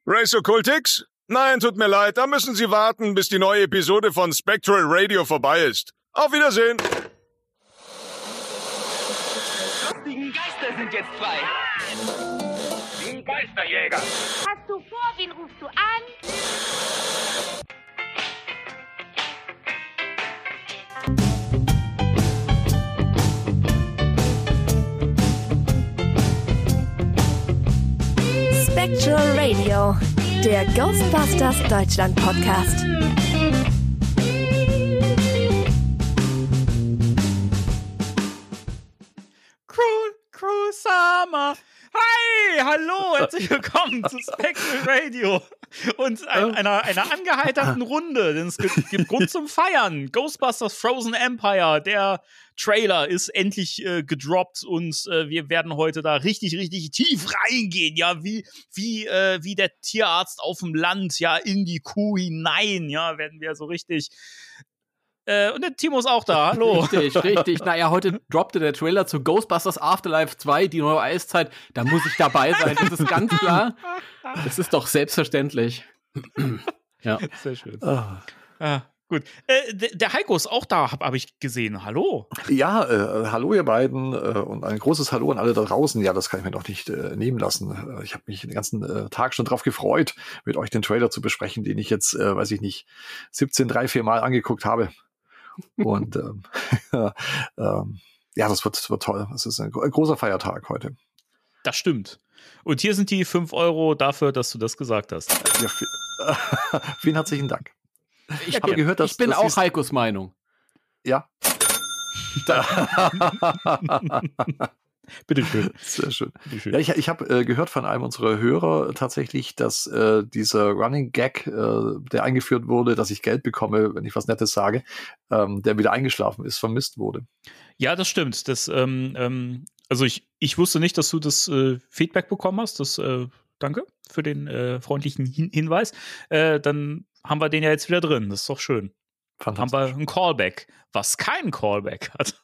Race Occultix? Nein, tut mir leid, da müssen Sie warten, bis die neue Episode von Spectral Radio vorbei ist. Auf Wiedersehen! Die Geister sind jetzt frei. Die Geisterjäger. Hast du vor, wen rufst du an? Spectral Radio, der Ghostbusters Deutschland Podcast. Cruel Summer. Hi, hallo, herzlich willkommen zu Spectral Radio und einer angeheiterten Runde, denn es gibt Grund zum Feiern. Ghostbusters Frozen Empire, der Trailer ist endlich gedroppt und wir werden heute da richtig tief reingehen, ja, wie der Tierarzt auf dem Land, ja, in die Kuh hinein, ja, werden wir so richtig. Und der Timo ist auch da, hallo. Richtig. Naja, heute droppte der Trailer zu Ghostbusters Afterlife 2, die neue Eiszeit. Da muss ich dabei sein, das ist ganz klar. Das ist doch selbstverständlich. Ja. Sehr schön. Gut. Der Heiko ist auch da, hab ich gesehen. Hallo. Ja, hallo ihr beiden und ein großes Hallo an alle da draußen. Ja, das kann ich mir doch nicht nehmen lassen. Ich habe mich den ganzen Tag schon drauf gefreut, mit euch den Trailer zu besprechen, den ich jetzt, 17 3-4 Mal angeguckt habe. Und ja, das wird toll. Es ist ein großer Feiertag heute. Das stimmt. Und hier sind die 5 € dafür, dass du das gesagt hast. Ja, vielen herzlichen Dank. Ich habe gehört, dass ich bin auch Heikos Meinung. Ja. Bitte schön. Sehr schön. Ja, ich habe gehört von einem unserer Hörer tatsächlich, dass dieser Running Gag, der eingeführt wurde, dass ich Geld bekomme, wenn ich was Nettes sage, der wieder eingeschlafen ist, vermisst wurde. Ja, das stimmt. Das, also ich wusste nicht, dass du das Feedback bekommen hast. Das, danke für den freundlichen Hinweis. Dann haben wir den ja jetzt wieder drin. Das ist doch schön. Haben wir einen Callback. Was kein Callback hat,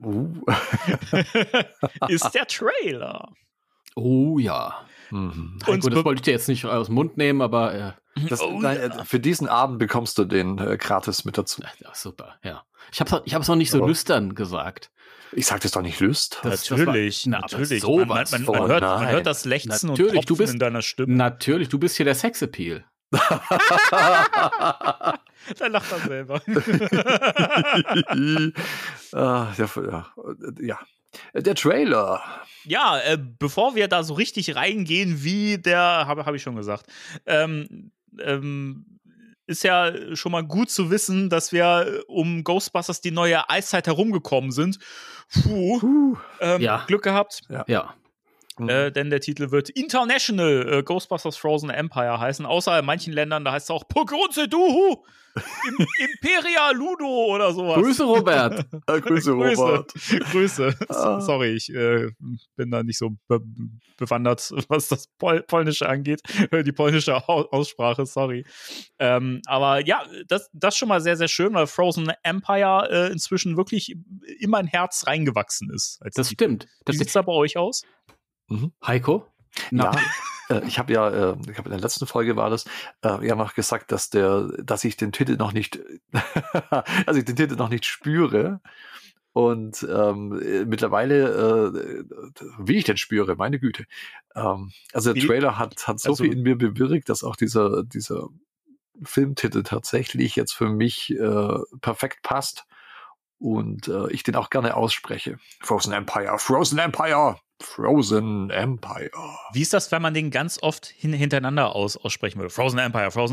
ist der Trailer. Oh ja. Heiko, das wollte ich dir jetzt nicht aus dem Mund nehmen, aber für diesen Abend bekommst du den gratis mit dazu. Ja, super, ja. Ich hab's noch nicht so lüstern gesagt. Ich sag das doch nicht lüst. Natürlich. Man hört das Lechzen natürlich, und Tropfen in deiner Stimme. Natürlich, du bist hier der Sexappeal. Da lacht er selber. Ja. Der Trailer. Ja, bevor wir da so richtig reingehen, wie der, habe ich schon gesagt, ist ja schon mal gut zu wissen, dass wir um Ghostbusters die neue Eiszeit herumgekommen sind. Ja. Glück gehabt. Ja. Denn der Titel wird International Ghostbusters Frozen Empire heißen. Außer in manchen Ländern, da heißt es auch Pogrunze Duhu Imperia Ludo oder sowas. Grüße, Robert. Grüße, Robert. Grüße. Sorry, ich bin da nicht so bewandert, was das Polnische angeht. Die polnische Aussprache, sorry. Aber ja, das schon mal sehr, sehr schön, weil Frozen Empire inzwischen wirklich in mein Herz reingewachsen ist. Das stimmt. Wie sieht's da bei euch aus? Heiko? Ja, ich habe in der letzten Folge war das, ja noch gesagt, dass ich den Titel noch nicht, spüre. Und mittlerweile, wie ich den spüre, meine Güte. Also der Trailer hat so viel in mir bewirkt, dass auch dieser Filmtitel tatsächlich jetzt für mich perfekt passt und ich den auch gerne ausspreche. Frozen Empire. Wie ist das, wenn man den ganz oft hintereinander aussprechen würde? Frozen Empire. Frozen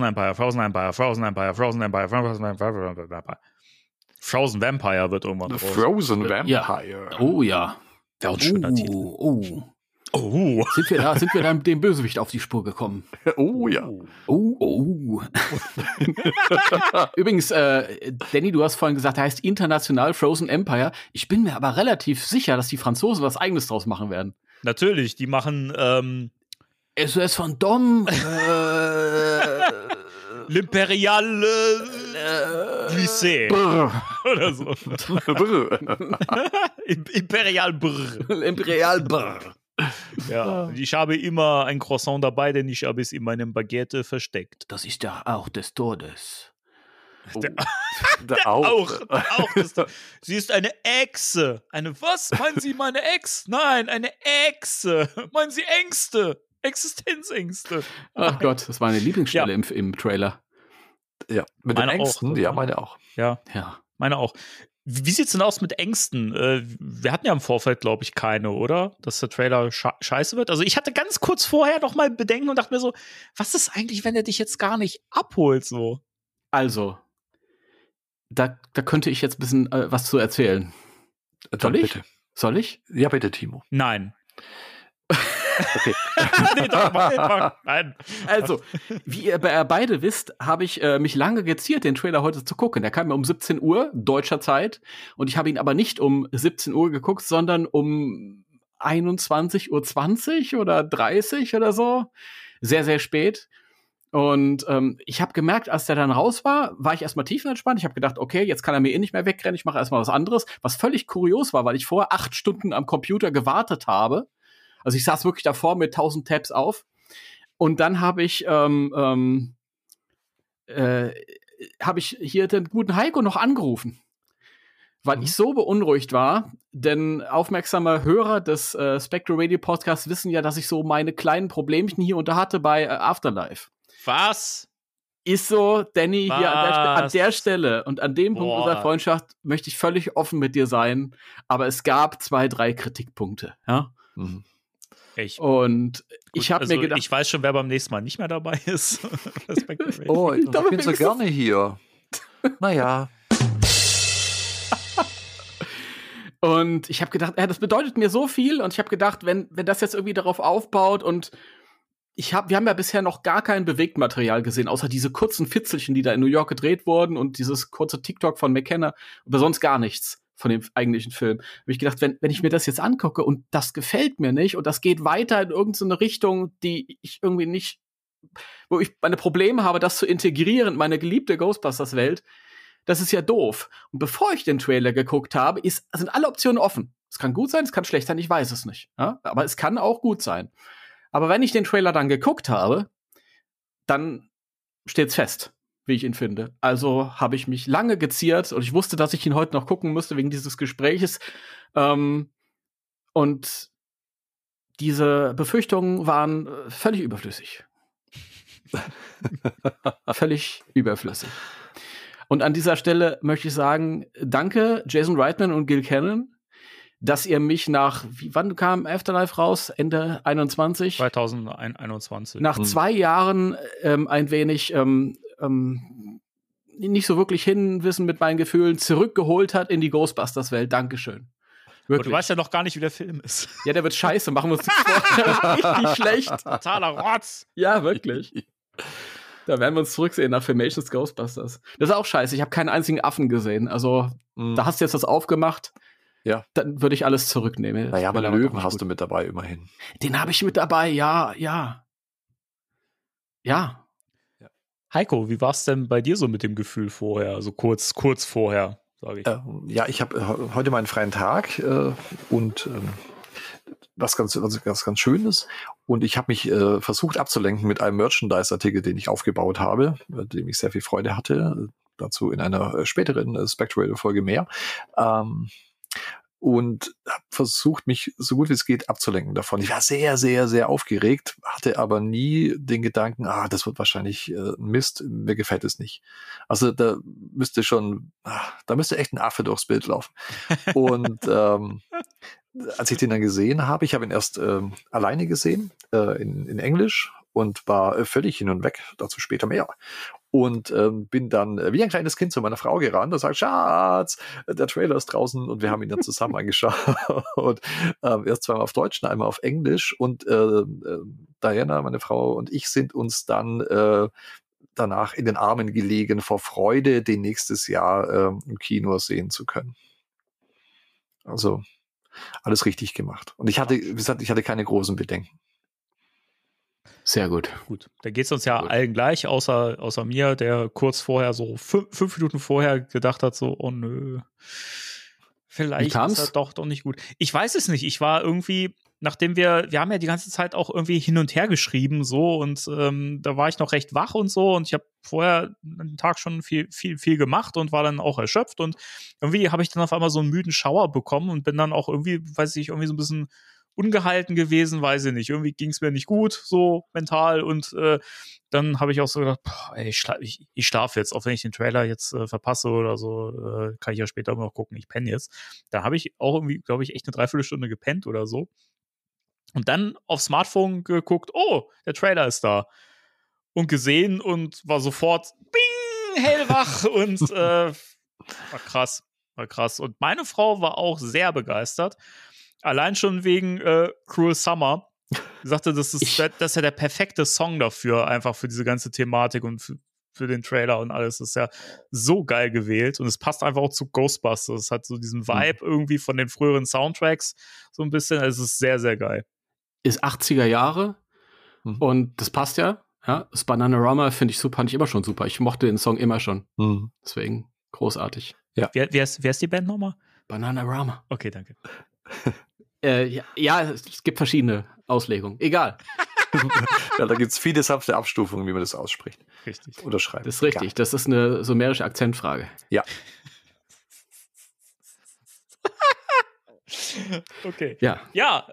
Vampire wird irgendwann raus. Frozen Vampire. Ja. Oh ja. Wäre ein schöner Titel. Sind wir da dem Bösewicht auf die Spur gekommen? Oh ja. Übrigens, Danny, du hast vorhin gesagt, er heißt International Frozen Empire. Ich bin mir aber relativ sicher, dass die Franzosen was Eigenes draus machen werden. Natürlich, die machen SOS von Dom. L'Imperial Lycée. Oder so. Imperial Brr. Imperial Brr. Ja, ich habe immer ein Croissant dabei, denn ich habe es in meinem Baguette versteckt. Das ist der Auch des Todes. Der auch. Auch sie ist eine Echse. Eine was? Meinen Sie meine Ex? Nein, eine Echse. Meinen Sie Ängste? Existenzängste. Ach Gott, das war meine Lieblingsstelle im Trailer. Ja, mit den Ängsten. Auch. Ja, meine auch. Ja, meine auch. Wie sieht's denn aus mit Ängsten? Wir hatten ja im Vorfeld, glaube ich, keine, oder? Dass der Trailer scheiße wird. Also ich hatte ganz kurz vorher noch mal Bedenken und dachte mir so, was ist eigentlich, wenn er dich jetzt gar nicht abholt so? Also, da könnte ich jetzt ein bisschen was zu erzählen. Soll ich? Bitte. Soll ich? Ja, bitte, Timo. Nein. Okay. Nee, doch, nein. Also, wie ihr beide wisst, habe ich mich lange geziert, den Trailer heute zu gucken. Der kam mir um 17 Uhr deutscher Zeit und ich habe ihn aber nicht um 17 Uhr geguckt, sondern um 21:20 oder 30 oder so. Sehr, sehr spät. Und ich habe gemerkt, als der dann raus war ich erstmal tiefenentspannt. Ich habe gedacht, okay, jetzt kann er mir nicht mehr wegrennen, ich mache erstmal was anderes. Was völlig kurios war, weil ich vorher 8 Stunden am Computer gewartet habe. Also ich saß wirklich davor mit 1000 Tabs auf. Und dann habe ich hier den guten Heiko noch angerufen. Weil ich so beunruhigt war, denn aufmerksame Hörer des Spectral Radio Podcasts wissen ja, dass ich so meine kleinen Problemchen hier und da hatte bei Afterlife. Was? Ist so, Danny, hier an der Stelle und an dem Punkt unserer Freundschaft möchte ich völlig offen mit dir sein, aber es gab 2, 3 Kritikpunkte, ja. Mhm. Echt? Und ich habe mir gedacht, ich weiß schon, wer beim nächsten Mal nicht mehr dabei ist. Oh, ich bin so gerne hier. Naja. Und ich habe gedacht, das bedeutet mir so viel und ich habe gedacht, wenn das jetzt irgendwie darauf aufbaut und wir haben ja bisher noch gar kein Bewegtmaterial gesehen, außer diese kurzen Fitzelchen, die da in New York gedreht wurden und dieses kurze TikTok von McKenna, aber sonst gar nichts von dem eigentlichen Film. Habe ich gedacht, wenn ich mir das jetzt angucke und das gefällt mir nicht und das geht weiter in irgendeine Richtung, die ich irgendwie nicht, wo ich meine Probleme habe, das zu integrieren in meine geliebte Ghostbusters-Welt, das ist ja doof. Und bevor ich den Trailer geguckt habe, sind alle Optionen offen. Es kann gut sein, es kann schlecht sein, ich weiß es nicht. Ja? Aber es kann auch gut sein. Aber wenn ich den Trailer dann geguckt habe, dann steht's fest, wie ich ihn finde. Also habe ich mich lange geziert und ich wusste, dass ich ihn heute noch gucken musste wegen dieses Gespräches. Und diese Befürchtungen waren völlig überflüssig. Völlig überflüssig. Und an dieser Stelle möchte ich sagen, danke Jason Reitman und Gil Cannon, dass ihr mich wann kam Afterlife raus? Ende 21? 2021. Nach 2 Jahren ein wenig nicht so wirklich hinwissen mit meinen Gefühlen zurückgeholt hat in die Ghostbusters-Welt. Dankeschön. Und du weißt ja noch gar nicht, wie der Film ist. Ja, der wird scheiße. Machen wir uns nicht vor. Der wird richtig schlecht. Totaler Rotz. Ja, wirklich. Da werden wir uns zurücksehen nach Filmations Ghostbusters. Das ist auch scheiße. Ich habe keinen einzigen Affen gesehen. Also, da hast du jetzt das aufgemacht. Ja. Dann würde ich alles zurücknehmen. Naja, aber Löwen hast du mit dabei, immerhin. Den habe ich mit dabei, ja. Heiko, wie war es denn bei dir so mit dem Gefühl vorher? Also kurz vorher, sage ich. Ja, ich habe heute meinen freien Tag und was ganz Schönes. Und ich habe mich versucht abzulenken mit einem Merchandise-Artikel, den ich aufgebaut habe, mit dem ich sehr viel Freude hatte. Dazu in einer späteren Spectral-Folge mehr. Und habe versucht, mich so gut wie es geht abzulenken davon. Ich war sehr, sehr, sehr aufgeregt, hatte aber nie den Gedanken, das wird wahrscheinlich Mist, mir gefällt es nicht. Also da müsste echt ein Affe durchs Bild laufen. Und als ich den dann gesehen habe, ich habe ihn erst alleine gesehen, in Englisch und war völlig hin und weg, dazu später mehr. Und bin dann wie ein kleines Kind zu meiner Frau gerannt und sagt, Schatz, der Trailer ist draußen und wir haben ihn dann zusammen angeschaut. Und erst zweimal auf Deutsch, einmal auf Englisch und Diana, meine Frau und ich sind uns dann danach in den Armen gelegen vor Freude, den nächstes Jahr im Kino sehen zu können. Also alles richtig gemacht. Und ich hatte, wie gesagt, keine großen Bedenken. Sehr gut. Gut, da geht es uns ja allen gleich, außer mir, der kurz vorher, so 5 Minuten vorher gedacht hat, so, oh nö, vielleicht ist er doch nicht gut. Ich weiß es nicht, ich war irgendwie, nachdem wir haben ja die ganze Zeit auch irgendwie hin und her geschrieben so und da war ich noch recht wach und so und ich habe vorher einen Tag schon viel gemacht und war dann auch erschöpft und irgendwie habe ich dann auf einmal so einen müden Schauer bekommen und bin dann auch irgendwie, weiß ich, irgendwie so ein bisschen ungehalten gewesen, weiß ich nicht. Irgendwie ging es mir nicht gut, so mental und dann habe ich auch so gedacht, boah, ey, ich schlafe jetzt, auch wenn ich den Trailer jetzt verpasse oder so, kann ich ja später noch gucken, ich penne jetzt. Da habe ich auch irgendwie, glaube ich, echt eine Dreiviertelstunde gepennt oder so. Und dann aufs Smartphone geguckt, oh, der Trailer ist da. Und gesehen und war sofort bing, hellwach und war krass. Und meine Frau war auch sehr begeistert. Allein schon wegen Cruel Summer. Sie sagte, das ist ja der perfekte Song dafür, einfach für diese ganze Thematik und für den Trailer und alles. Das ist ja so geil gewählt und es passt einfach auch zu Ghostbusters. Es hat so diesen Vibe irgendwie von den früheren Soundtracks so ein bisschen. Es ist sehr, sehr geil. Ist 80er Jahre und das passt ja. Das Bananarama finde ich super, fand ich immer schon super. Ich mochte den Song immer schon. Deswegen großartig. Ja. Wer ist die Band nochmal? Bananarama. Okay, danke. Ja, es gibt verschiedene Auslegungen. Egal. Ja, da gibt es viele sanfte Abstufungen, wie man das ausspricht. Richtig. Oder schreibt. Das ist richtig. Das ist eine sumerische Akzentfrage. Ja. Okay. Ja. Ja,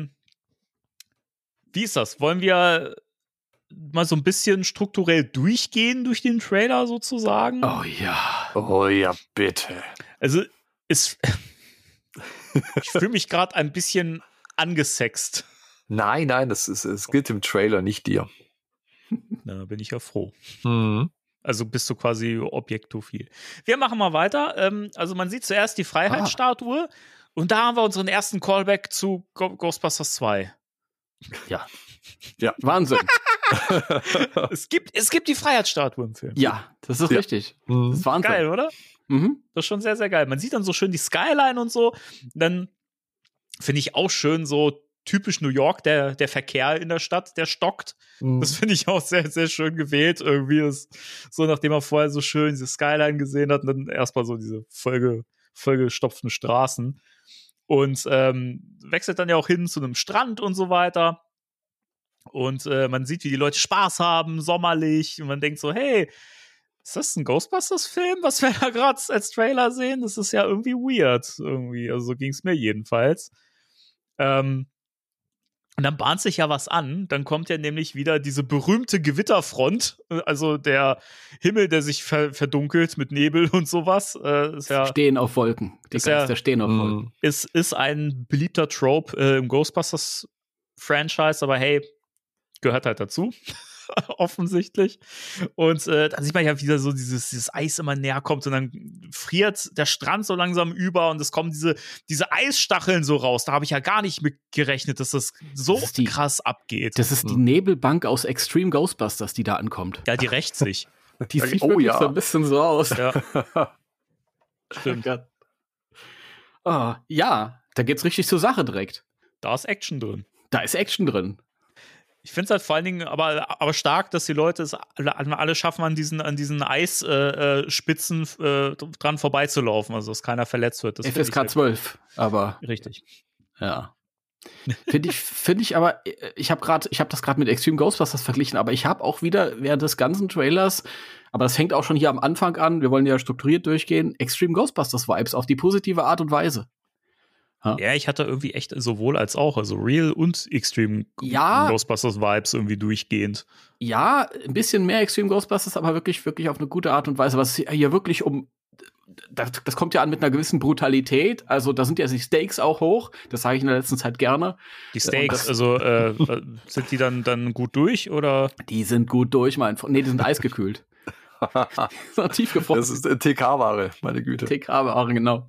wie ist das? Wollen wir mal so ein bisschen strukturell durchgehen durch den Trailer sozusagen? Oh ja. Oh ja, bitte. Also, ich fühle mich gerade ein bisschen angesext. Nein, es gilt im Trailer, nicht dir. Na, bin ich ja froh. Mhm. Also bist du quasi objektophil. Wir machen mal weiter. Also man sieht zuerst die Freiheitsstatue und da haben wir unseren ersten Callback zu Ghostbusters 2. Ja. Wahnsinn. Es gibt die Freiheitsstatue im Film. Ja, das ist richtig. Das ist Wahnsinn. Geil, oder? Das ist schon sehr, sehr geil. Man sieht dann so schön die Skyline und so. Dann finde ich auch schön so typisch New York, der Verkehr in der Stadt, der stockt. Das finde ich auch sehr, sehr schön gewählt. Irgendwie ist so, nachdem man vorher so schön diese Skyline gesehen hat, und dann erstmal so diese vollgestopften Straßen. Und wechselt dann ja auch hin zu einem Strand und so weiter. Und man sieht, wie die Leute Spaß haben, sommerlich. Und man denkt so, hey, ist das ein Ghostbusters-Film, was wir da gerade als Trailer sehen? Das ist ja irgendwie weird. Irgendwie. Also so ging es mir jedenfalls. Und dann bahnt sich ja was an. Dann kommt ja nämlich wieder diese berühmte Gewitterfront. Also der Himmel, der sich verdunkelt mit Nebel und sowas. Ist ja, Stehen auf Wolken. Die Geister stehen auf Wolken. Ist ein beliebter Trope im Ghostbusters-Franchise. Aber hey, gehört halt dazu. Offensichtlich. Und dann sieht man ja wieder so dieses Eis immer näher kommt und dann friert der Strand so langsam über und es kommen diese Eisstacheln so raus. Da habe ich ja gar nicht mit gerechnet, dass das so krass abgeht. Das ist die Nebelbank aus Extreme Ghostbusters, die da ankommt. Ja, die rächt sich. Die sieht wirklich so ein bisschen so aus. Ja. Stimmt. Ja, da geht's richtig zur Sache direkt. Da ist Action drin. Ich finde es halt vor allen Dingen aber stark, dass die Leute es alle schaffen, an diesen Eisspitzen dran vorbeizulaufen, also dass keiner verletzt wird. Das FSK 12, aber richtig. Ja. Finde ich aber, ich habe das gerade mit Extreme Ghostbusters verglichen, aber ich habe auch wieder während des ganzen Trailers, aber das fängt auch schon hier am Anfang an, wir wollen ja strukturiert durchgehen, Extreme Ghostbusters Vibes auf die positive Art und Weise. Ja, ich hatte irgendwie echt sowohl als auch, also Real und Extreme Ghostbusters Vibes irgendwie durchgehend. Ja, ein bisschen mehr Extreme Ghostbusters, aber wirklich, wirklich auf eine gute Art und Weise. Was hier wirklich das kommt ja an mit einer gewissen Brutalität. Also da sind ja die Stakes auch hoch. Das sage ich in der letzten Zeit gerne. Die Stakes, also sind die dann gut durch, oder? Die sind gut durch, mein Freund. Nee, die sind eisgekühlt. Tiefgefroren. Das ist TK-Ware, meine Güte. TK-Ware, genau.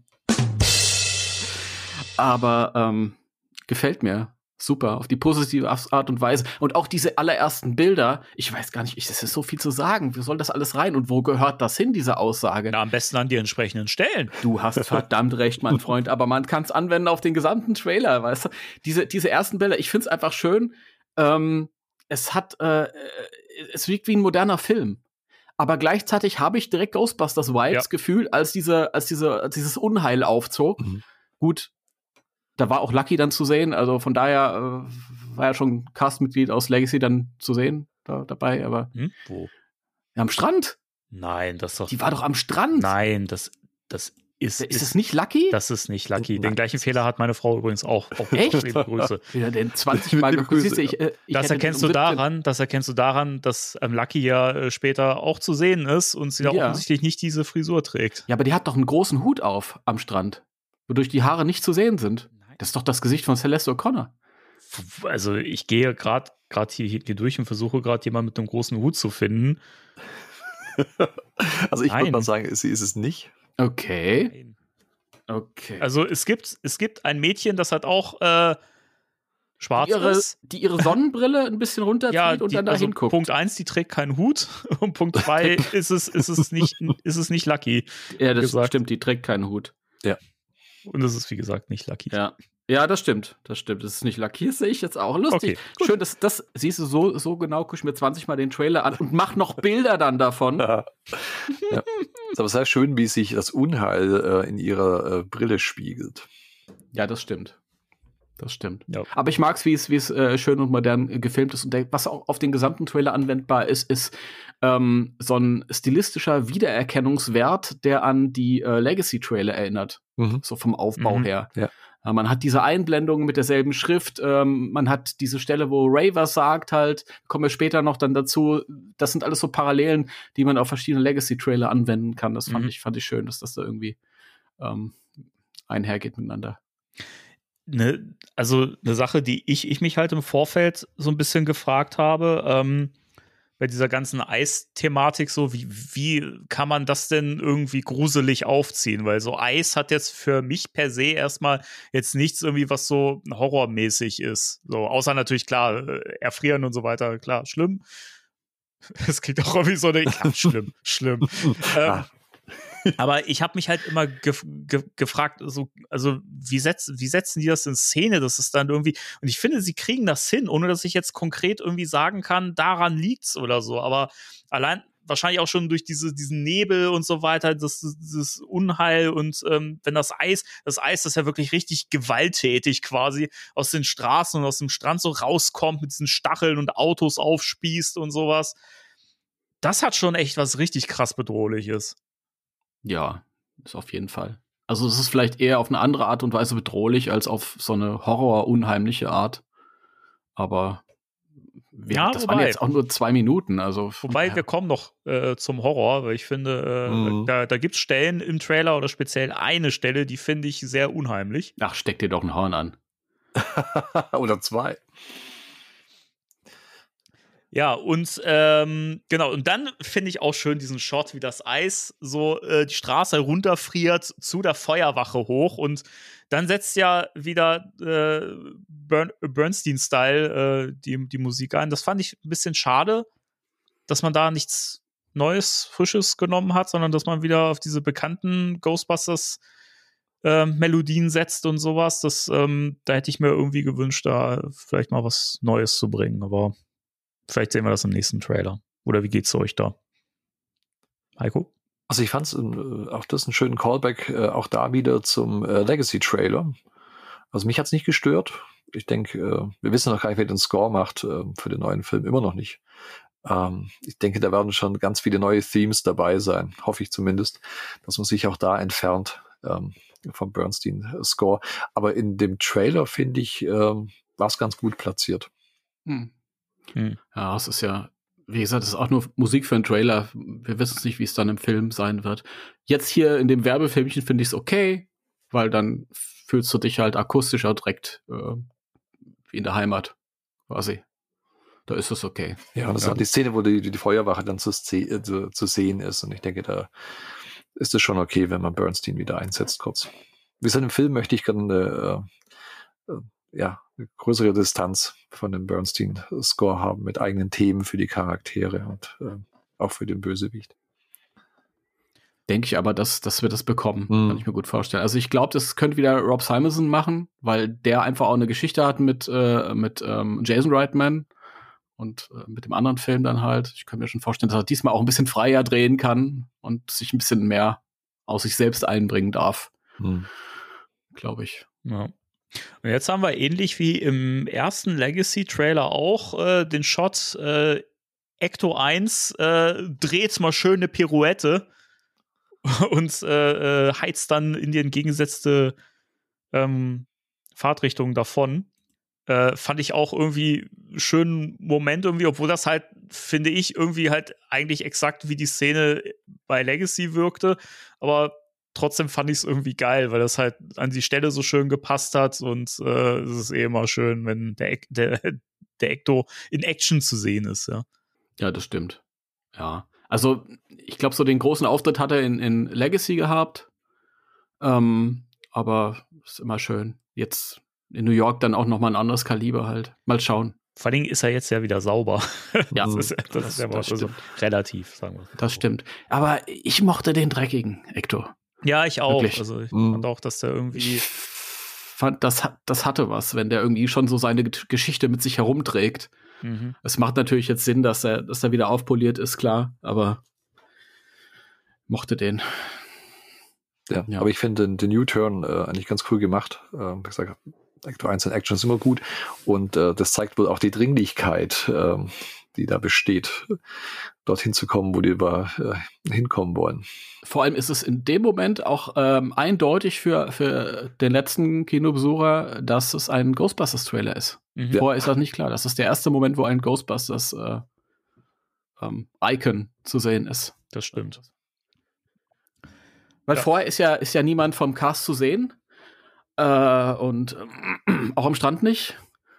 Aber gefällt mir. Super, auf die positive Art und Weise. Und auch diese allerersten Bilder, ich weiß gar nicht, es ist so viel zu sagen. Wie soll das alles rein? Und wo gehört das hin, diese Aussage? Na, am besten an die entsprechenden Stellen. Du hast verdammt recht, mein Freund, aber man kann es anwenden auf den gesamten Trailer, weißt du? Diese ersten Bilder, ich finde es einfach schön. Es wirkt wie ein moderner Film. Aber gleichzeitig habe ich direkt Ghostbusters-Vibes gefühlt, als dieses Unheil aufzog. Gut, Da war auch Lucky dann zu sehen, also von daher war ja schon Castmitglied aus Legacy dann zu sehen dabei, aber Wo? Ja, am Strand. Nein, das doch. Die war doch am Strand. Nein, das ist es nicht Lucky? Das ist nicht Lucky. Den gleichen Fehler hat meine Frau übrigens auch. Echt? Liebe Grüße. Ja, den 20 Mal gegrüßt. Das erkennst du daran, dass Lucky ja später auch zu sehen ist und sie da offensichtlich nicht diese Frisur trägt. Ja, aber die hat doch einen großen Hut auf am Strand, wodurch die Haare nicht zu sehen sind. Das ist doch das Gesicht von Celeste O'Connor. Also ich gehe gerade hier durch und versuche gerade jemanden mit einem großen Hut zu finden. Also ich würde mal sagen, sie ist es nicht. Okay. Also es gibt ein Mädchen, das hat auch schwarz ist. Die ihre Sonnenbrille ein bisschen runterzieht und dann da hinguckt. Punkt 1, die trägt keinen Hut. Und Punkt 2 ist es nicht Lucky. Ja, das stimmt, die trägt keinen Hut. Ja. Und es ist, wie gesagt, nicht Lucky. Ja, das stimmt. Das ist nicht Lucky. Das sehe ich jetzt auch. Lustig. Okay, schön, das siehst du so genau, guck ich mir 20 Mal den Trailer an und mach noch Bilder dann davon. Ja. Ist aber sehr schön, wie sich das Unheil in ihrer Brille spiegelt. Ja, das stimmt. Ja. Aber ich mag es, wie es schön und modern gefilmt ist. Und was auch auf den gesamten Trailer anwendbar ist so ein stilistischer Wiedererkennungswert, der an die Legacy-Trailer erinnert. So vom Aufbau her. Ja. Man hat diese Einblendungen mit derselben Schrift, man hat diese Stelle, wo Ray was sagt, halt, kommen wir später noch dann dazu. Das sind alles so Parallelen, die man auf verschiedene Legacy-Trailer anwenden kann. Das fand ich schön, dass das da irgendwie einhergeht miteinander. Also eine Sache, die ich mich halt im Vorfeld so ein bisschen gefragt habe, bei dieser ganzen Eis-Thematik so, wie kann man das denn irgendwie gruselig aufziehen? Weil so Eis hat jetzt für mich per se erstmal jetzt nichts irgendwie, was so horrormäßig ist. So, außer natürlich, klar, erfrieren und so weiter, klar, schlimm. Das klingt auch irgendwie so, schlimm. Aber ich habe mich halt immer gefragt, so, also wie setzen die das in Szene? Das ist dann irgendwie, und ich finde, sie kriegen das hin, ohne dass ich jetzt konkret irgendwie sagen kann, daran liegt's oder so. Aber allein wahrscheinlich auch schon durch diesen Nebel und so weiter, dieses Unheil und wenn das Eis ist ja wirklich richtig gewalttätig quasi aus den Straßen und aus dem Strand so rauskommt mit diesen Stacheln und Autos aufspießt und sowas. Das hat schon echt was richtig krass Bedrohliches. Ja, ist auf jeden Fall. Also es ist vielleicht eher auf eine andere Art und Weise bedrohlich als auf so eine horror-unheimliche Art. Aber das waren jetzt auch nur 2 Minuten. Also wobei, wir kommen noch zum Horror, weil ich finde, da gibt es Stellen im Trailer oder speziell eine Stelle, die finde ich sehr unheimlich. Ach, steck dir doch ein Horn an. Oder 2. Ja, und genau, und dann finde ich auch schön diesen Shot, wie das Eis so die Straße runterfriert zu der Feuerwache hoch und dann setzt ja wieder Bernstein-Style die Musik ein. Das fand ich ein bisschen schade, dass man da nichts Neues, Frisches genommen hat, sondern dass man wieder auf diese bekannten Ghostbusters Melodien setzt und sowas. Da hätte ich mir irgendwie gewünscht, da vielleicht mal was Neues zu bringen, aber vielleicht sehen wir das im nächsten Trailer. Oder wie geht's euch da? Heiko? Also ich fand auch das einen schönen Callback, auch da wieder zum Legacy-Trailer. Also mich hat's nicht gestört. Ich denke, wir wissen noch gar nicht, wer den Score macht für den neuen Film. Immer noch nicht. Ich denke, da werden schon ganz viele neue Themes dabei sein. Hoffe ich zumindest, dass man sich auch da entfernt vom Bernstein-Score. Aber in dem Trailer, finde ich, war es ganz gut platziert. Ja, es ist ja, wie gesagt, es ist auch nur Musik für einen Trailer. Wir wissen es nicht, wie es dann im Film sein wird. Jetzt hier in dem Werbefilmchen finde ich es okay, weil dann fühlst du dich halt akustischer direkt wie in der Heimat quasi. Da ist es okay. Ja, und das ist auch die Szene, wo die Feuerwache dann zu sehen ist. Und ich denke, da ist es schon okay, wenn man Bernstein wieder einsetzt kurz. Wie gesagt, im Film möchte ich gerne eine größere Distanz von dem Bernstein-Score haben mit eigenen Themen für die Charaktere und auch für den Bösewicht. Denke ich aber, dass wir das bekommen, kann ich mir gut vorstellen. Also ich glaube, das könnte wieder Rob Simonson machen, weil der einfach auch eine Geschichte hat mit Jason Reitman und mit dem anderen Film dann halt. Ich könnte mir schon vorstellen, dass er diesmal auch ein bisschen freier drehen kann und sich ein bisschen mehr aus sich selbst einbringen darf. Glaube ich. Ja. Und jetzt haben wir ähnlich wie im ersten Legacy-Trailer auch den Shot Ecto 1 dreht mal schön eine Pirouette und heizt dann in die entgegengesetzte Fahrtrichtung davon. Fand ich auch irgendwie einen schönen Moment irgendwie, obwohl das halt, finde ich, irgendwie halt eigentlich exakt wie die Szene bei Legacy wirkte, aber trotzdem fand ich es irgendwie geil, weil das halt an die Stelle so schön gepasst hat und es ist immer schön, wenn der Ecto in Action zu sehen ist, ja. Ja, das stimmt. Ja, also ich glaube, so den großen Auftritt hat er in Legacy gehabt, aber ist immer schön. Jetzt in New York dann auch noch mal ein anderes Kaliber halt. Mal schauen. Vor allem ist er jetzt ja wieder sauber. Ja, das ist ja also relativ, sagen wir. Das stimmt. Aber ich mochte den dreckigen Ecto. Ja, ich auch. Wirklich? Also ich fand auch, dass der irgendwie. Ich fand, das hatte was, wenn der irgendwie schon so seine Geschichte mit sich herumträgt. Mhm. Es macht natürlich jetzt Sinn, dass er wieder aufpoliert ist, klar, aber mochte den. Ja, aber ich finde den U-Turn eigentlich ganz cool gemacht. Wie gesagt, Ecto 1 in Action ist immer gut und das zeigt wohl auch die Dringlichkeit, die da besteht, dorthin zu kommen, wo die hinkommen wollen. Vor allem ist es in dem Moment auch eindeutig für den letzten Kinobesucher, dass es ein Ghostbusters-Trailer ist. Mhm. Vorher ist das nicht klar. Das ist der erste Moment, wo ein Ghostbusters-Icon zu sehen ist. Das stimmt. Weil vorher ist ja niemand vom Cast zu sehen. Und auch am Strand nicht.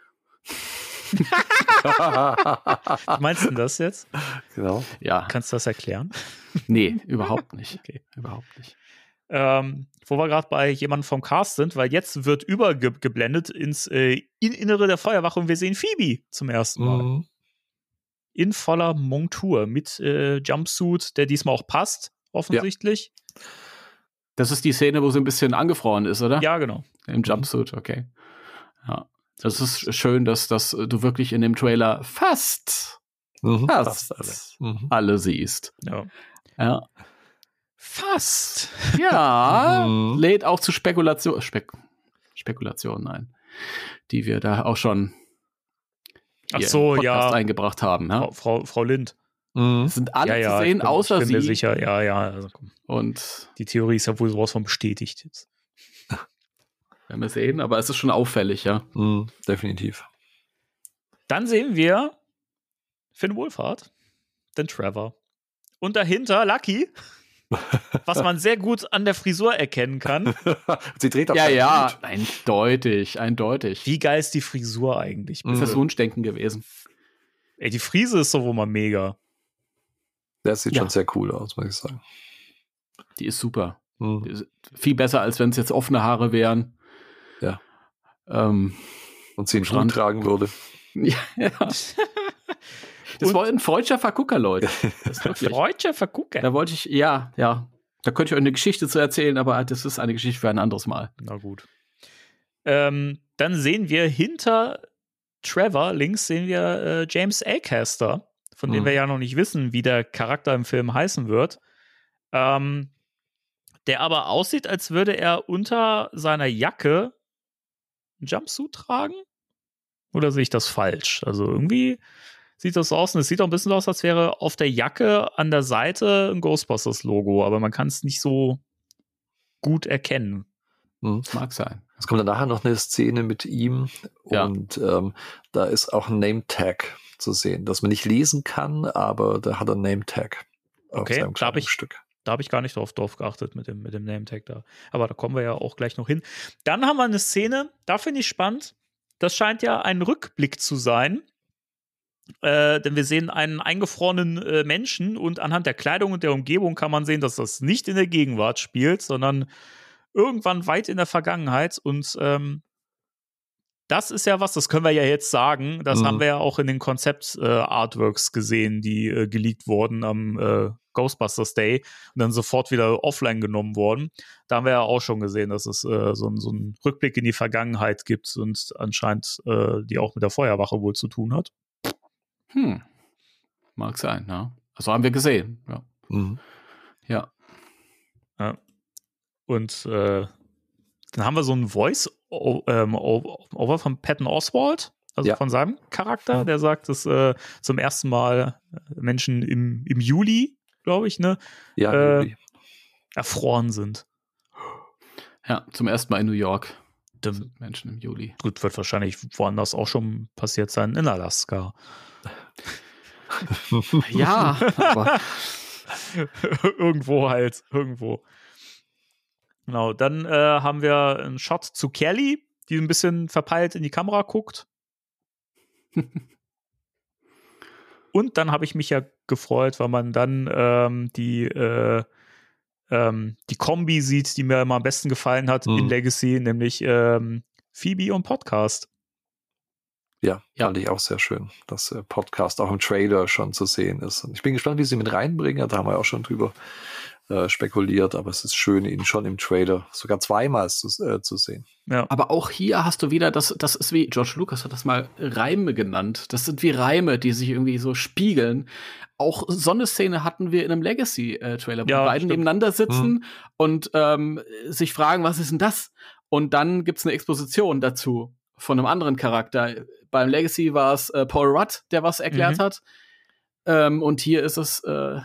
Was meinst du denn das jetzt? Genau. Ja. Kannst du das erklären? Nee, überhaupt nicht. Okay. Überhaupt nicht. Wo wir gerade bei jemandem vom Cast sind, weil jetzt wird übergeblendet ins Innere der Feuerwache und wir sehen Phoebe zum ersten Mal. Mhm. In voller Montur mit Jumpsuit, der diesmal auch passt, offensichtlich. Das ist die Szene, wo sie ein bisschen angefroren ist, oder? Ja, genau. Im Jumpsuit, okay. Ja. Das ist schön, dass du wirklich in dem Trailer fast alle siehst. Ja. Fast. Ja, lädt auch zu Spekulationen ein, die wir da auch schon Ach so, im Podcast ja. eingebracht haben. Ja? Frau Lind. Es sind alle zu sehen, außer ich bin mir sie. sicher, ja. Also, komm. Und die Theorie ist ja wohl sowas von bestätigt jetzt. werden wir sehen, aber es ist schon auffällig, ja. Definitiv. Dann sehen wir Finn Wolfhard, den Trevor. Und dahinter Lucky, was man sehr gut an der Frisur erkennen kann. Sie dreht auf Ja, eindeutig. Wie geil ist die Frisur eigentlich? Ist das Wunschdenken gewesen? Ey, die Frise ist doch wohl mal mega. Das sieht schon sehr cool aus, muss ich sagen. Die ist super. Die ist viel besser, als wenn es jetzt offene Haare wären. Ja. Und sie einen Hut tragen würde. Ja. Das war ein freudscher Vergucker, Leute. Freudscher Vergucker? Da wollte ich, ja. Da könnte ich euch eine Geschichte zu erzählen, aber das ist eine Geschichte für ein anderes Mal. Na gut. Dann sehen wir hinter Trevor, links sehen wir James Acaster, von dem wir ja noch nicht wissen, wie der Charakter im Film heißen wird. Der aber aussieht, als würde er unter seiner Jacke einen Jumpsuit tragen? Oder sehe ich das falsch? Also irgendwie sieht das so aus und es sieht auch ein bisschen aus, als wäre auf der Jacke an der Seite ein Ghostbusters-Logo, aber man kann es nicht so gut erkennen. Mag sein. Es kommt dann nachher noch eine Szene mit ihm und da ist auch ein Name-Tag zu sehen, das man nicht lesen kann, aber da hat er ein Name-Tag auf seinem Kleidungsstück. Da habe ich gar nicht drauf geachtet mit dem Name-Tag da. Aber da kommen wir ja auch gleich noch hin. Dann haben wir eine Szene, da finde ich spannend. Das scheint ja ein Rückblick zu sein. Denn wir sehen einen eingefrorenen Menschen und anhand der Kleidung und der Umgebung kann man sehen, dass das nicht in der Gegenwart spielt, sondern irgendwann weit in der Vergangenheit. Und das ist ja was, das können wir ja jetzt sagen. Das haben wir ja auch in den Konzept-Artworks gesehen, die geleakt wurden am Ghostbusters Day und dann sofort wieder offline genommen wurden. Da haben wir ja auch schon gesehen, dass es so einen Rückblick in die Vergangenheit gibt und anscheinend die auch mit der Feuerwache wohl zu tun hat. Mag sein, ja. Also haben wir gesehen, ja. Ja. Und dann haben wir so ein Voice over von Patton Oswalt, also Ja. von seinem Charakter, der sagt, dass zum ersten Mal Menschen im Juli, glaube ich, ne, Ja, erfroren sind. Ja, zum ersten Mal in New York. Dann, Sind Menschen im Juli. gut, wird wahrscheinlich woanders auch schon passiert sein, in Alaska. Ja, aber Irgendwo. Genau, dann haben wir einen Shot zu Kelly, die ein bisschen verpeilt in die Kamera guckt. Und dann habe ich mich ja gefreut, weil man dann die Kombi sieht, die mir immer am besten gefallen hat in Legacy, nämlich Phoebe und Podcast. Ja, fand ich auch sehr schön, dass Podcast auch im Trailer schon zu sehen ist. Und ich bin gespannt, wie sie ihn mit reinbringen. Da haben wir auch schon drüber spekuliert, aber es ist schön, ihn schon im Trailer sogar zweimal zu sehen. Ja. Aber auch hier hast du wieder, das ist wie, George Lucas hat das mal Reime genannt. Das sind wie Reime, die sich irgendwie so spiegeln. Auch so eine Szene hatten wir in einem Legacy-Trailer, wo Ja, die beiden stimmt. nebeneinander sitzen und sich fragen, was ist denn das? Und dann gibt's eine Exposition dazu von einem anderen Charakter. Beim Legacy war es Paul Rudd, der was erklärt hat. Und hier ist es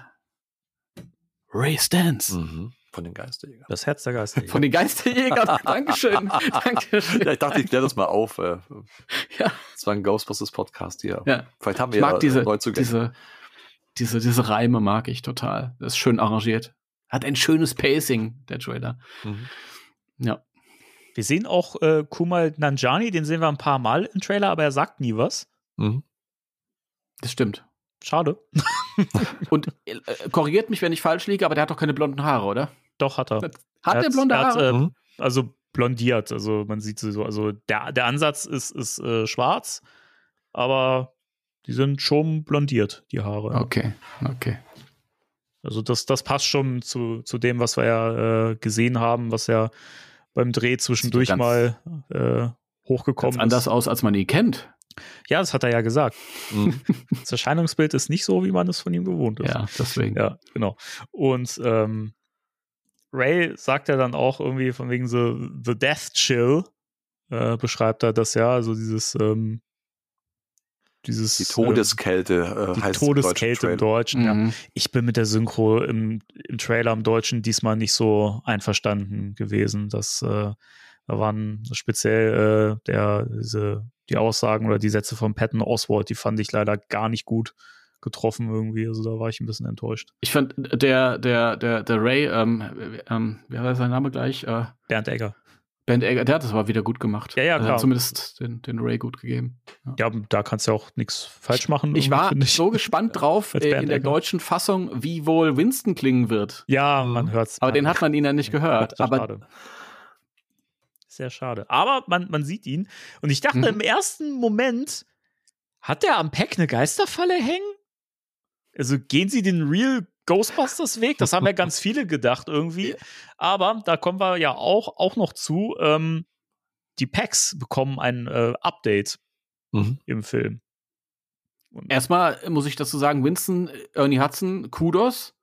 Ray Stantz. Von den Geisterjägern. Das Herz der Geister. Von den Geisterjägern. Dankeschön. Dankeschön. Ja, ich dachte, ich kläre das mal auf. Ja. Das war ein Ghostbusters-Podcast hier. Ja. Vielleicht haben wir Ich mag Neuzugänge. diese Reime mag ich total. Das ist schön arrangiert. Hat ein schönes Pacing, der Trailer. Ja. Wir sehen auch Kumail Nanjiani, den sehen wir ein paar Mal im Trailer, aber er sagt nie was. Das stimmt. Schade. Und korrigiert mich, wenn ich falsch liege, aber der hat doch keine blonden Haare, oder? Doch, hat er. Hat der blonde Haare? Also blondiert, also man sieht sie so, also der Ansatz ist schwarz, aber die sind schon blondiert, die Haare. Okay. Also das passt schon zu dem, was wir ja gesehen haben, was ja beim Dreh zwischendurch Sieht mal hochgekommen Ganz anders ist. aus, als man ihn kennt. Ja, das hat er ja gesagt. Das Erscheinungsbild ist nicht so, wie man es von ihm gewohnt ist. Ja, deswegen. Ja, genau. Und Ray sagt ja dann auch irgendwie von wegen so The Death Chill, beschreibt er das ja, also dieses Die Todeskälte die heißt Todeskälte im Deutschen. Ja. Mhm. Ich bin mit der Synchro im Trailer im Deutschen diesmal nicht so einverstanden gewesen. Da waren speziell die Aussagen oder die Sätze von Patton Oswalt, die fand ich leider gar nicht gut getroffen irgendwie. Also da war ich ein bisschen enttäuscht. Ich fand der Ray, wie heißt sein Name gleich? Bernd Egger. Bernd Egger, der hat das aber wieder gut gemacht. Ja, Also klar. hat zumindest den Ray gut gegeben. Ja, da kannst du ja auch nichts falsch machen. Ich war finde so gespannt drauf Als in Bernd der Egger. deutschen Fassung, wie wohl Winston klingen wird. Ja, man hört's. Aber den hat man ihn ja nicht gehört. Sehr Aber schade. Sehr schade. Aber man sieht ihn. Und ich dachte im ersten Moment, hat der am Pack eine Geisterfalle hängen? Also gehen sie den Real Ghostbusters Weg? Das haben ja ganz viele gedacht irgendwie. Aber da kommen wir ja auch noch zu. Die Packs bekommen ein Update im Film. Und erstmal muss ich dazu sagen, Winston, Ernie Hudson, Kudos.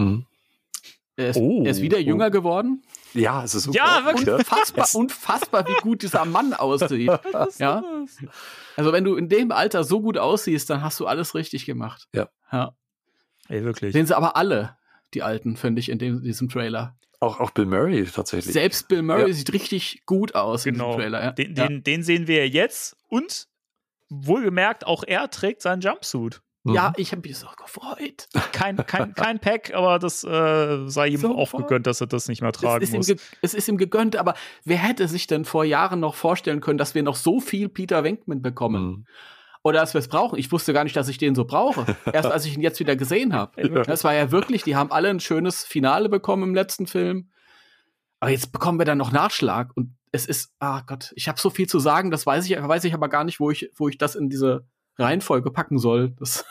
Er ist wieder jünger geworden. Ja, es ist Ja, wirklich. Unfassbar, wie gut dieser Mann aussieht. Ja? Also wenn du in dem Alter so gut aussiehst, dann hast du alles richtig gemacht. Ja. Ey, wirklich. Sehen sie aber alle, die Alten, finde ich, in diesem Trailer. Auch Bill Murray tatsächlich. Selbst Bill Murray sieht richtig gut aus in Genau. diesem Trailer. Ja. Den sehen wir jetzt. Und wohlgemerkt, auch er trägt seinen Jumpsuit. Ja, ich habe mich so gefreut. Kein Pack, aber das sei ihm auch Sofort. gegönnt, dass er das nicht mehr tragen muss. Es ist ihm gegönnt, aber wer hätte sich denn vor Jahren noch vorstellen können, dass wir noch so viel Peter Venkman bekommen? Oder dass wir es brauchen. Ich wusste gar nicht, dass ich den so brauche. Erst als ich ihn jetzt wieder gesehen habe. Das war ja wirklich, die haben alle ein schönes Finale bekommen im letzten Film. Aber jetzt bekommen wir dann noch Nachschlag. Und es ist, Gott, ich habe so viel zu sagen, das weiß ich aber gar nicht, wo ich das in diese Reihenfolge packen soll. Das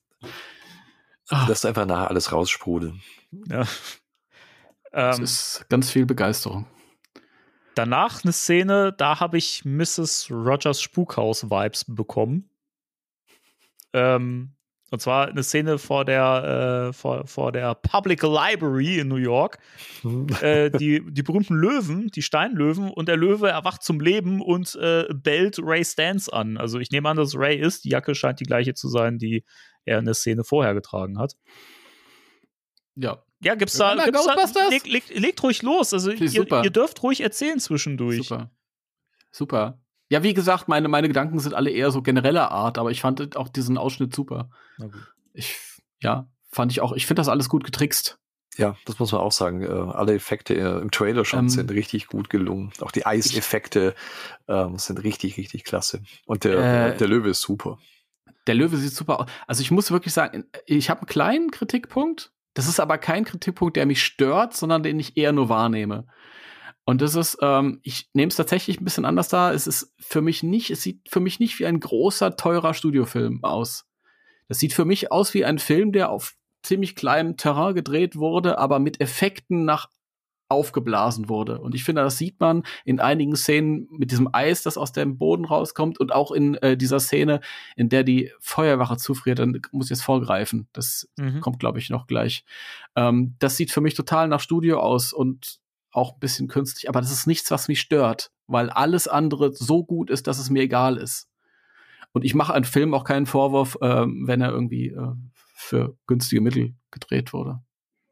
Lässt einfach nachher alles raussprudeln. Ja. das ist ganz viel Begeisterung. Danach eine Szene, da habe ich Mrs. Rogers Spukhaus-Vibes bekommen. Und zwar eine Szene vor der Public Library in New York. Die berühmten Löwen, die Steinlöwen, und der Löwe erwacht zum Leben und bellt Ray Stantz an. Also ich nehme an, dass Ray ist. Die Jacke scheint die gleiche zu sein, die er in der Szene vorher getragen hat. Ja. Ja, gibt's da legt ruhig los. Also ihr dürft ruhig erzählen zwischendurch. Super. Ja, wie gesagt, meine Gedanken sind alle eher so genereller Art, aber ich fand auch diesen Ausschnitt super. Na gut. Ich finde das alles gut getrickst. Ja, das muss man auch sagen. Alle Effekte im Trailer schon sind richtig gut gelungen. Auch die Eiseffekte sind richtig, richtig klasse. Und der Löwe ist super. Der Löwe sieht super aus. Also ich muss wirklich sagen, ich habe einen kleinen Kritikpunkt. Das ist aber kein Kritikpunkt, der mich stört, sondern den ich eher nur wahrnehme. Und das ist, ich nehme es tatsächlich ein bisschen anders da. Es sieht für mich nicht wie ein großer, teurer Studiofilm aus. Das sieht für mich aus wie ein Film, der auf ziemlich kleinem Terrain gedreht wurde, aber mit Effekten nach aufgeblasen wurde. Und ich finde, das sieht man in einigen Szenen mit diesem Eis, das aus dem Boden rauskommt, und auch in dieser Szene, in der die Feuerwache zufriert. Dann muss ich jetzt vorgreifen. Das kommt, glaube ich, noch gleich. Das sieht für mich total nach Studio aus und auch ein bisschen künstlich. Aber das ist nichts, was mich stört, weil alles andere so gut ist, dass es mir egal ist. Und ich mache einem Film auch keinen Vorwurf, wenn er irgendwie für günstige Mittel gedreht wurde.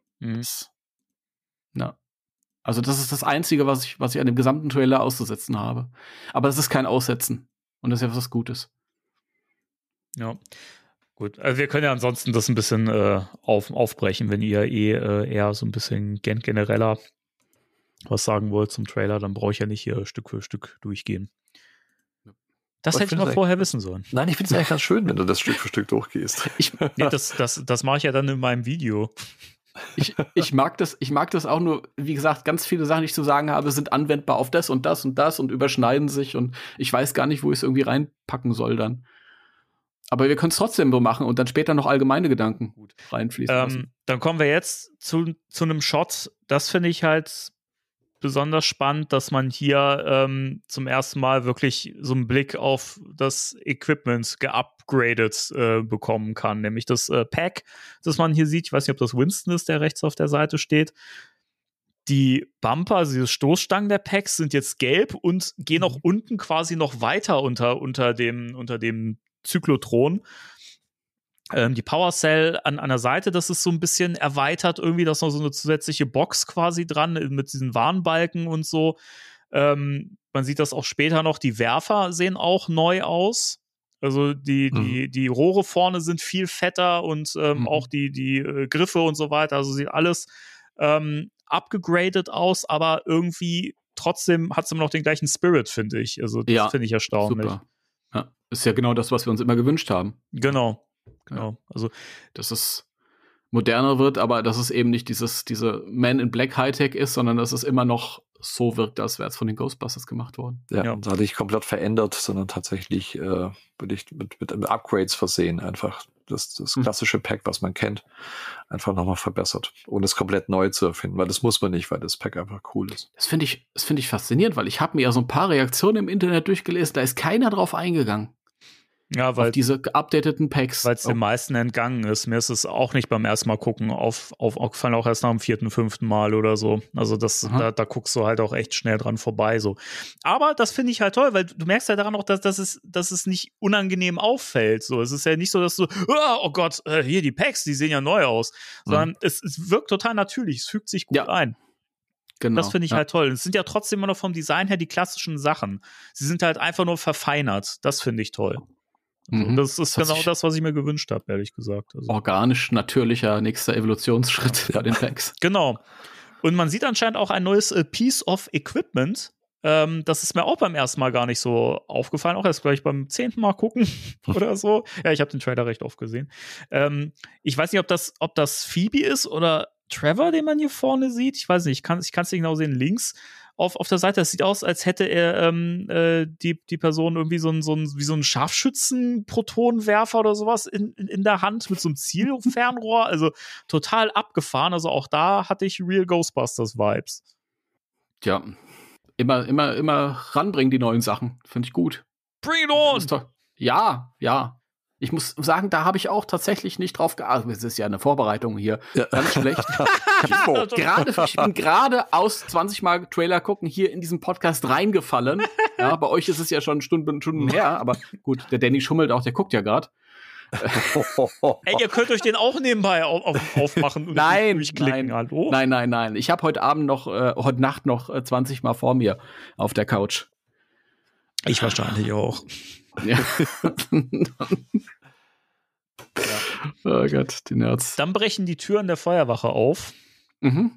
Also das ist das Einzige, was ich an dem gesamten Trailer auszusetzen habe. Aber das ist kein Aussetzen. Und das ist ja was Gutes. Ja, gut. Also wir können ja ansonsten das ein bisschen aufbrechen, wenn ihr eher so ein bisschen genereller was sagen wollt zum Trailer, dann brauche ich ja nicht hier Stück für Stück durchgehen. Das hätte ich mal vorher wissen sollen. Nein, ich finde es eigentlich ganz schön, wenn du das Stück für Stück durchgehst. Das mache ich ja dann in meinem Video. Ich mag das auch nur, wie gesagt, ganz viele Sachen, die ich zu sagen habe, sind anwendbar auf das und das und das und überschneiden sich und ich weiß gar nicht, wo ich es irgendwie reinpacken soll dann. Aber wir können es trotzdem so machen und dann später noch allgemeine Gedanken reinfließen lassen. Dann kommen wir jetzt zu einem Shot, das finde ich halt besonders spannend, dass man hier zum ersten Mal wirklich so einen Blick auf das Equipment geupgradet bekommen kann, nämlich das Pack, das man hier sieht. Ich weiß nicht, ob das Winston ist, der rechts auf der Seite steht. Die Bumper, also diese Stoßstangen der Packs sind jetzt gelb und gehen auch unten quasi noch weiter unter dem Zyklotron. Die Power Cell an der Seite, das ist so ein bisschen erweitert irgendwie, da ist noch so eine zusätzliche Box quasi dran mit diesen Warnbalken und so. Man sieht das auch später noch, die Werfer sehen auch neu aus. Also die Rohre vorne sind viel fetter und auch die Griffe und so weiter. Also sieht alles abgegradet aus, aber irgendwie trotzdem hat es immer noch den gleichen Spirit, finde ich. Also das finde ich erstaunlich. Super. Ja, ist ja genau das, was wir uns immer gewünscht haben. Genau. Also, dass es moderner wird, aber dass es eben nicht diese Man in Black Hightech ist, sondern dass es immer noch so wirkt, als wäre es von den Ghostbusters gemacht worden. Ja. Und hat nicht komplett verändert, sondern tatsächlich mit Upgrades versehen. Einfach das klassische Pack, was man kennt, einfach nochmal verbessert, ohne es komplett neu zu erfinden, weil das muss man nicht, weil das Pack einfach cool ist. Das finde ich faszinierend, weil ich habe mir ja so ein paar Reaktionen im Internet durchgelesen, da ist keiner drauf eingegangen. Ja, weil auf diese geupdateten Packs. Weil es den meisten entgangen ist. Mir ist es auch nicht beim ersten Mal gucken aufgefallen, auch erst nach dem 4., 5. Mal oder so. Also da guckst du halt auch echt schnell dran vorbei. So. Aber das finde ich halt toll, weil du merkst ja daran auch, dass es nicht unangenehm auffällt. So. Es ist ja nicht so, dass du, oh Gott, hier die Packs, die sehen ja neu aus. Sondern es wirkt total natürlich, es fügt sich gut ein. Genau, das finde ich halt toll. Es sind ja trotzdem immer noch vom Design her die klassischen Sachen. Sie sind halt einfach nur verfeinert. Das finde ich toll. Also das ist genau das, was ich mir gewünscht habe, ehrlich gesagt. Also organisch, natürlicher nächster Evolutionsschritt bei den Packs. Genau. Und man sieht anscheinend auch ein neues Piece of Equipment. Das ist mir auch beim ersten Mal gar nicht so aufgefallen. Auch erst gleich beim 10. Mal gucken oder so. Ja, ich habe den Trailer recht oft gesehen. Ich weiß nicht, ob das Phoebe ist oder Trevor, den man hier vorne sieht. Ich weiß nicht, ich kann es nicht genau sehen. Links auf der Seite, das sieht aus, als hätte er die Person irgendwie so einen Scharfschützen-Protonenwerfer oder sowas in der Hand mit so einem Zielfernrohr. Also total abgefahren. Also auch da hatte ich Real Ghostbusters-Vibes. Ja, immer ranbringen die neuen Sachen. Finde ich gut. Bring it on! Ja. Ich muss sagen, da habe ich auch tatsächlich nicht drauf geachtet. Es ist ja eine Vorbereitung hier. Ja. Ganz schlecht. Ich bin gerade aus 20 Mal Trailer gucken hier in diesen Podcast reingefallen. Ja, bei euch ist es ja schon Stunden her, aber gut, der Danny schummelt auch, der guckt ja gerade. Ey, ihr könnt euch den auch nebenbei aufmachen und durchklicken. Hallo? Nein. Ich habe heute Nacht noch 20 Mal vor mir auf der Couch. Ich wahrscheinlich auch. Ja. Oh Gott, die Nerds. Dann brechen die Türen der Feuerwache auf. Mhm.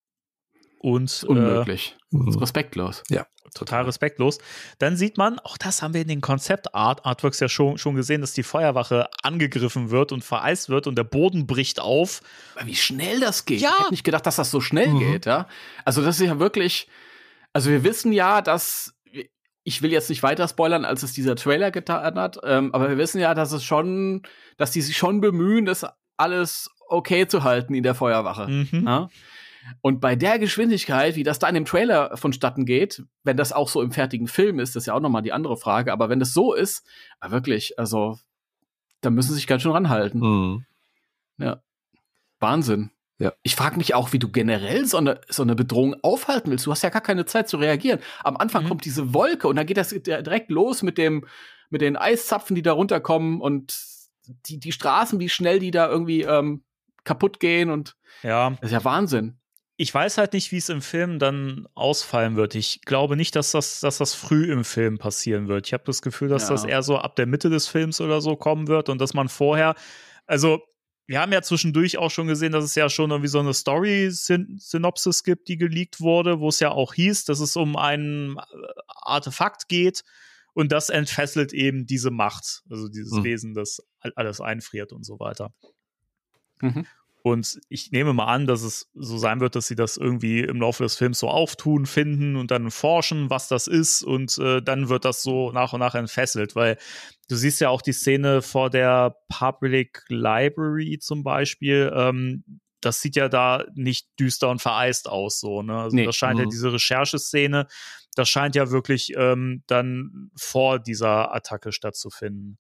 Und unmöglich. Respektlos. Ja. Total respektlos. Dann sieht man, auch das haben wir in den Konzept-Artworks ja schon gesehen, dass die Feuerwache angegriffen wird und vereist wird und der Boden bricht auf. Wie schnell das geht. Ja. Ich hätte nicht gedacht, dass das so schnell geht. Ja? Also das ist ja wirklich, also wir wissen ja, dass, ich will jetzt nicht weiter spoilern, als es dieser Trailer getan hat, aber wir wissen ja, dass die sich schon bemühen, das alles okay zu halten in der Feuerwache. Mhm. Ja? Und bei der Geschwindigkeit, wie das da in dem Trailer vonstatten geht, wenn das auch so im fertigen Film ist, das ist ja auch nochmal die andere Frage, aber wenn das so ist, wirklich, also, da müssen sie sich ganz schön ranhalten. Mhm. Ja. Wahnsinn. Ja. Ich frage mich auch, wie du generell so eine Bedrohung aufhalten willst. Du hast ja gar keine Zeit zu reagieren. Am Anfang kommt diese Wolke und dann geht das direkt los mit den Eiszapfen, die da runterkommen und die Straßen, wie schnell die da irgendwie kaputt gehen und ja. Das ist ja Wahnsinn. Ich weiß halt nicht, wie es im Film dann ausfallen wird. Ich glaube nicht, dass das früh im Film passieren wird. Ich habe das Gefühl, dass das eher so ab der Mitte des Films oder so kommen wird und dass man vorher, also wir haben ja zwischendurch auch schon gesehen, dass es ja schon irgendwie so eine Story-Synopsis gibt, die geleakt wurde, wo es ja auch hieß, dass es um ein Artefakt geht und das entfesselt eben diese Macht, also dieses Wesen, das alles einfriert und so weiter. Mhm. Und ich nehme mal an, dass es so sein wird, dass sie das irgendwie im Laufe des Films so auftun, finden und dann forschen, was das ist. Und dann wird das so nach und nach entfesselt, weil du siehst ja auch die Szene vor der Public Library zum Beispiel. Das sieht ja da nicht düster und vereist aus, so, ne? Also das scheint ja diese Rechercheszene, das scheint ja wirklich dann vor dieser Attacke stattzufinden.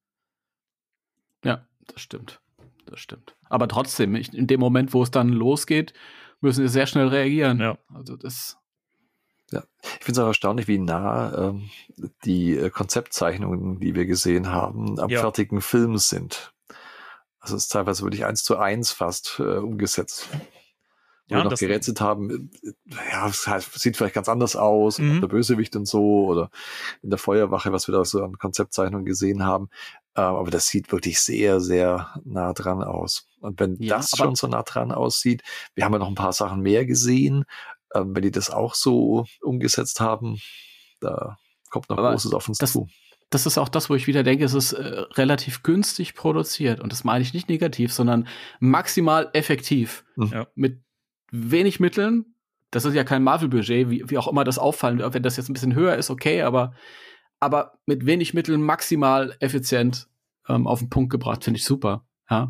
Ja, das stimmt. Aber trotzdem, in dem Moment, wo es dann losgeht, müssen wir sehr schnell reagieren. Ja. Also das. Ja, ich finde es auch erstaunlich, wie nah die Konzeptzeichnungen, die wir gesehen haben, am fertigen Film sind. Also es ist teilweise wirklich 1:1 fast umgesetzt. Wo wir noch gerätselt haben, ja, es sieht vielleicht ganz anders aus, der Bösewicht und so, oder in der Feuerwache, was wir da so an Konzeptzeichnungen gesehen haben. Aber das sieht wirklich sehr, sehr nah dran aus. Und wenn das schon so nah dran aussieht, wir haben ja noch ein paar Sachen mehr gesehen, wenn die das auch so umgesetzt haben, da kommt noch Großes auf uns zu. Das ist auch das, wo ich wieder denke, es ist relativ günstig produziert. Und das meine ich nicht negativ, sondern maximal effektiv. Ja. Mit wenig Mitteln. Das ist ja kein Marvel-Budget, wie auch immer das auffallen wird. Wenn das jetzt ein bisschen höher ist, okay, aber mit wenig Mitteln maximal effizient auf den Punkt gebracht, finde ich super. Ja.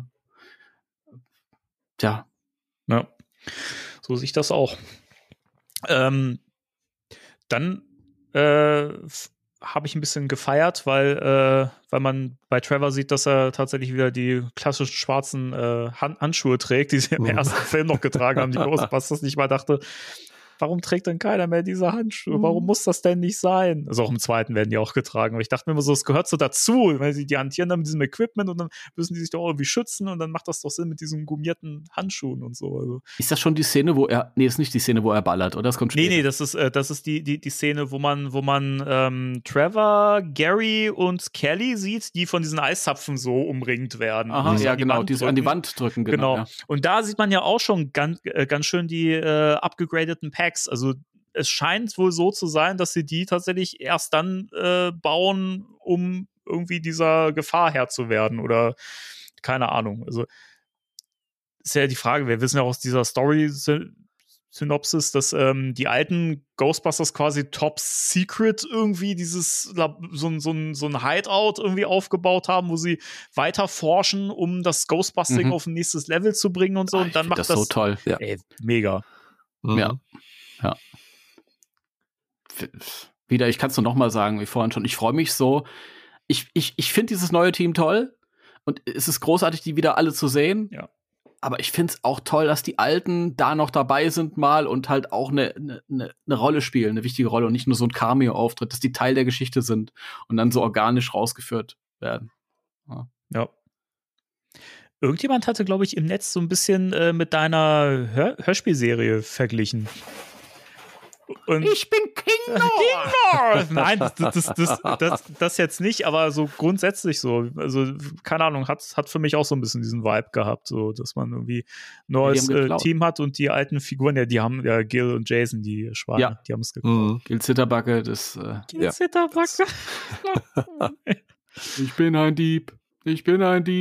Ja, so sehe ich das auch. Dann habe ich ein bisschen gefeiert, weil man bei Trevor sieht, dass er tatsächlich wieder die klassischen schwarzen Handschuhe trägt, die sie im ersten Film noch getragen haben, die Ghostbusters nicht mal dachte, warum trägt denn keiner mehr diese Handschuhe? Warum muss das denn nicht sein? Also auch im zweiten werden die auch getragen. Aber ich dachte mir immer so, es gehört so dazu, weil die hantieren dann mit diesem Equipment und dann müssen die sich doch irgendwie schützen und dann macht das doch Sinn mit diesen gummierten Handschuhen und so. Also. Ist das schon die Szene, wo er, ist nicht die Szene, wo er ballert, oder? Das kommt später. Nee, das ist die Szene, wo man Trevor, Gary und Kelly sieht, die von diesen Eiszapfen so umringt werden. Aha, ja, genau, die so an die Wand drücken. Genau. Ja. Und da sieht man ja auch schon ganz schön die abgegradeten Packs. Also es scheint wohl so zu sein, dass sie die tatsächlich erst dann bauen, um irgendwie dieser Gefahr Herr zu werden oder keine Ahnung. Also ist ja die Frage, wir wissen ja aus dieser Story-Synopsis, dass die alten Ghostbusters quasi top secret irgendwie so ein Hideout irgendwie aufgebaut haben, wo sie weiter forschen, um das Ghostbusting auf ein nächstes Level zu bringen und so. Und dann macht das so toll. Ey, mega. Ja. Wieder, ich kann es nur noch mal sagen, wie vorhin schon, ich freue mich so. Ich finde dieses neue Team toll. Und es ist großartig, die wieder alle zu sehen. Ja. Aber ich finde es auch toll, dass die Alten da noch dabei sind mal und halt auch eine Rolle spielen, eine wichtige Rolle und nicht nur so ein Cameo-Auftritt, dass die Teil der Geschichte sind und dann so organisch rausgeführt werden. Ja. Irgendjemand hatte, glaube ich, im Netz so ein bisschen mit deiner Hörspielserie verglichen. Und Ich bin King North! Nein, das jetzt nicht, aber so grundsätzlich so. Also, keine Ahnung, hat für mich auch so ein bisschen diesen Vibe gehabt, so, dass man irgendwie ein neues Team hat und die alten Figuren, die haben ja Gil und Jason, die Schweine, die haben es geklaut. Gil Zitterbacke, das. Gil Zitterbacke. Ich bin ein Dieb. Ich bin ein Dieb.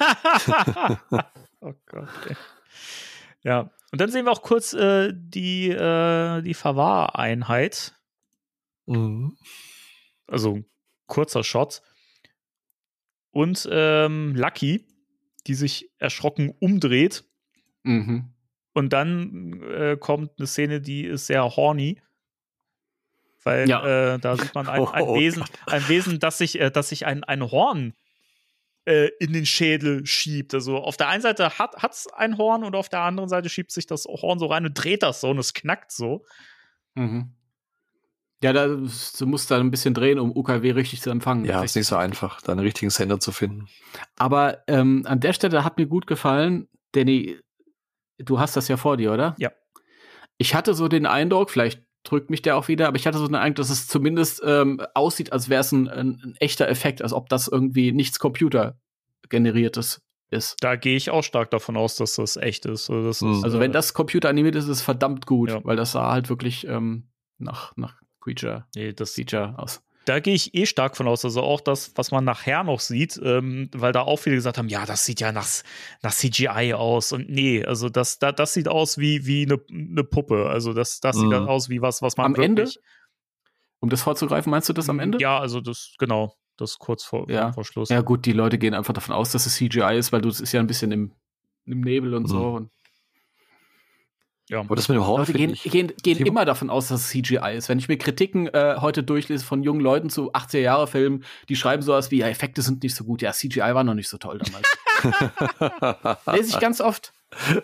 Oh Gott, ey. Ja, und dann sehen wir auch kurz die Verwahreinheit. Mhm. Also kurzer Shot. Und Lucky, die sich erschrocken umdreht. Mhm. Und dann kommt eine Szene, die ist sehr horny. Weil da sieht man ein Wesen, das sich ein Horn in den Schädel schiebt. Also auf der einen Seite hat's ein Horn und auf der anderen Seite schiebt sich das Horn so rein und dreht das so und es knackt so. Mhm. Ja, du musst da ein bisschen drehen, um UKW richtig zu empfangen. Ja, ist nicht so einfach, da einen richtigen Sender zu finden. Aber an der Stelle hat mir gut gefallen, Danny, du hast das ja vor dir, oder? Ja. Ich hatte so den Eindruck, vielleicht drückt mich der auch wieder, aber ich hatte so den Eindruck, dass es zumindest aussieht, als wäre es ein echter Effekt, als ob das irgendwie nichts computergeneriertes ist. Da gehe ich auch stark davon aus, dass das echt ist. Also wenn das computeranimiert ist, ist es verdammt gut, weil das sah halt wirklich nach Creature Feature aus. Da gehe ich stark von aus. Also auch das, was man nachher noch sieht, weil da auch viele gesagt haben, ja, das sieht ja nach CGI aus. Und nee, also das sieht aus wie eine Puppe. Also das sieht aus wie was man am wirklich... Ende? Um das vorzugreifen, meinst du das am Ende? Ja, also das kurz vor Schluss. Ja gut, die Leute gehen einfach davon aus, dass es CGI ist, weil es ist ja ein bisschen im Nebel und so. Und ja. Aber das mit dem Horn Leute gehen immer davon aus, dass es CGI ist. Wenn ich mir Kritiken heute durchlese von jungen Leuten zu 80er-Jahre-Filmen, die schreiben sowas wie, ja, Effekte sind nicht so gut. Ja, CGI war noch nicht so toll damals. Lese ich ganz oft.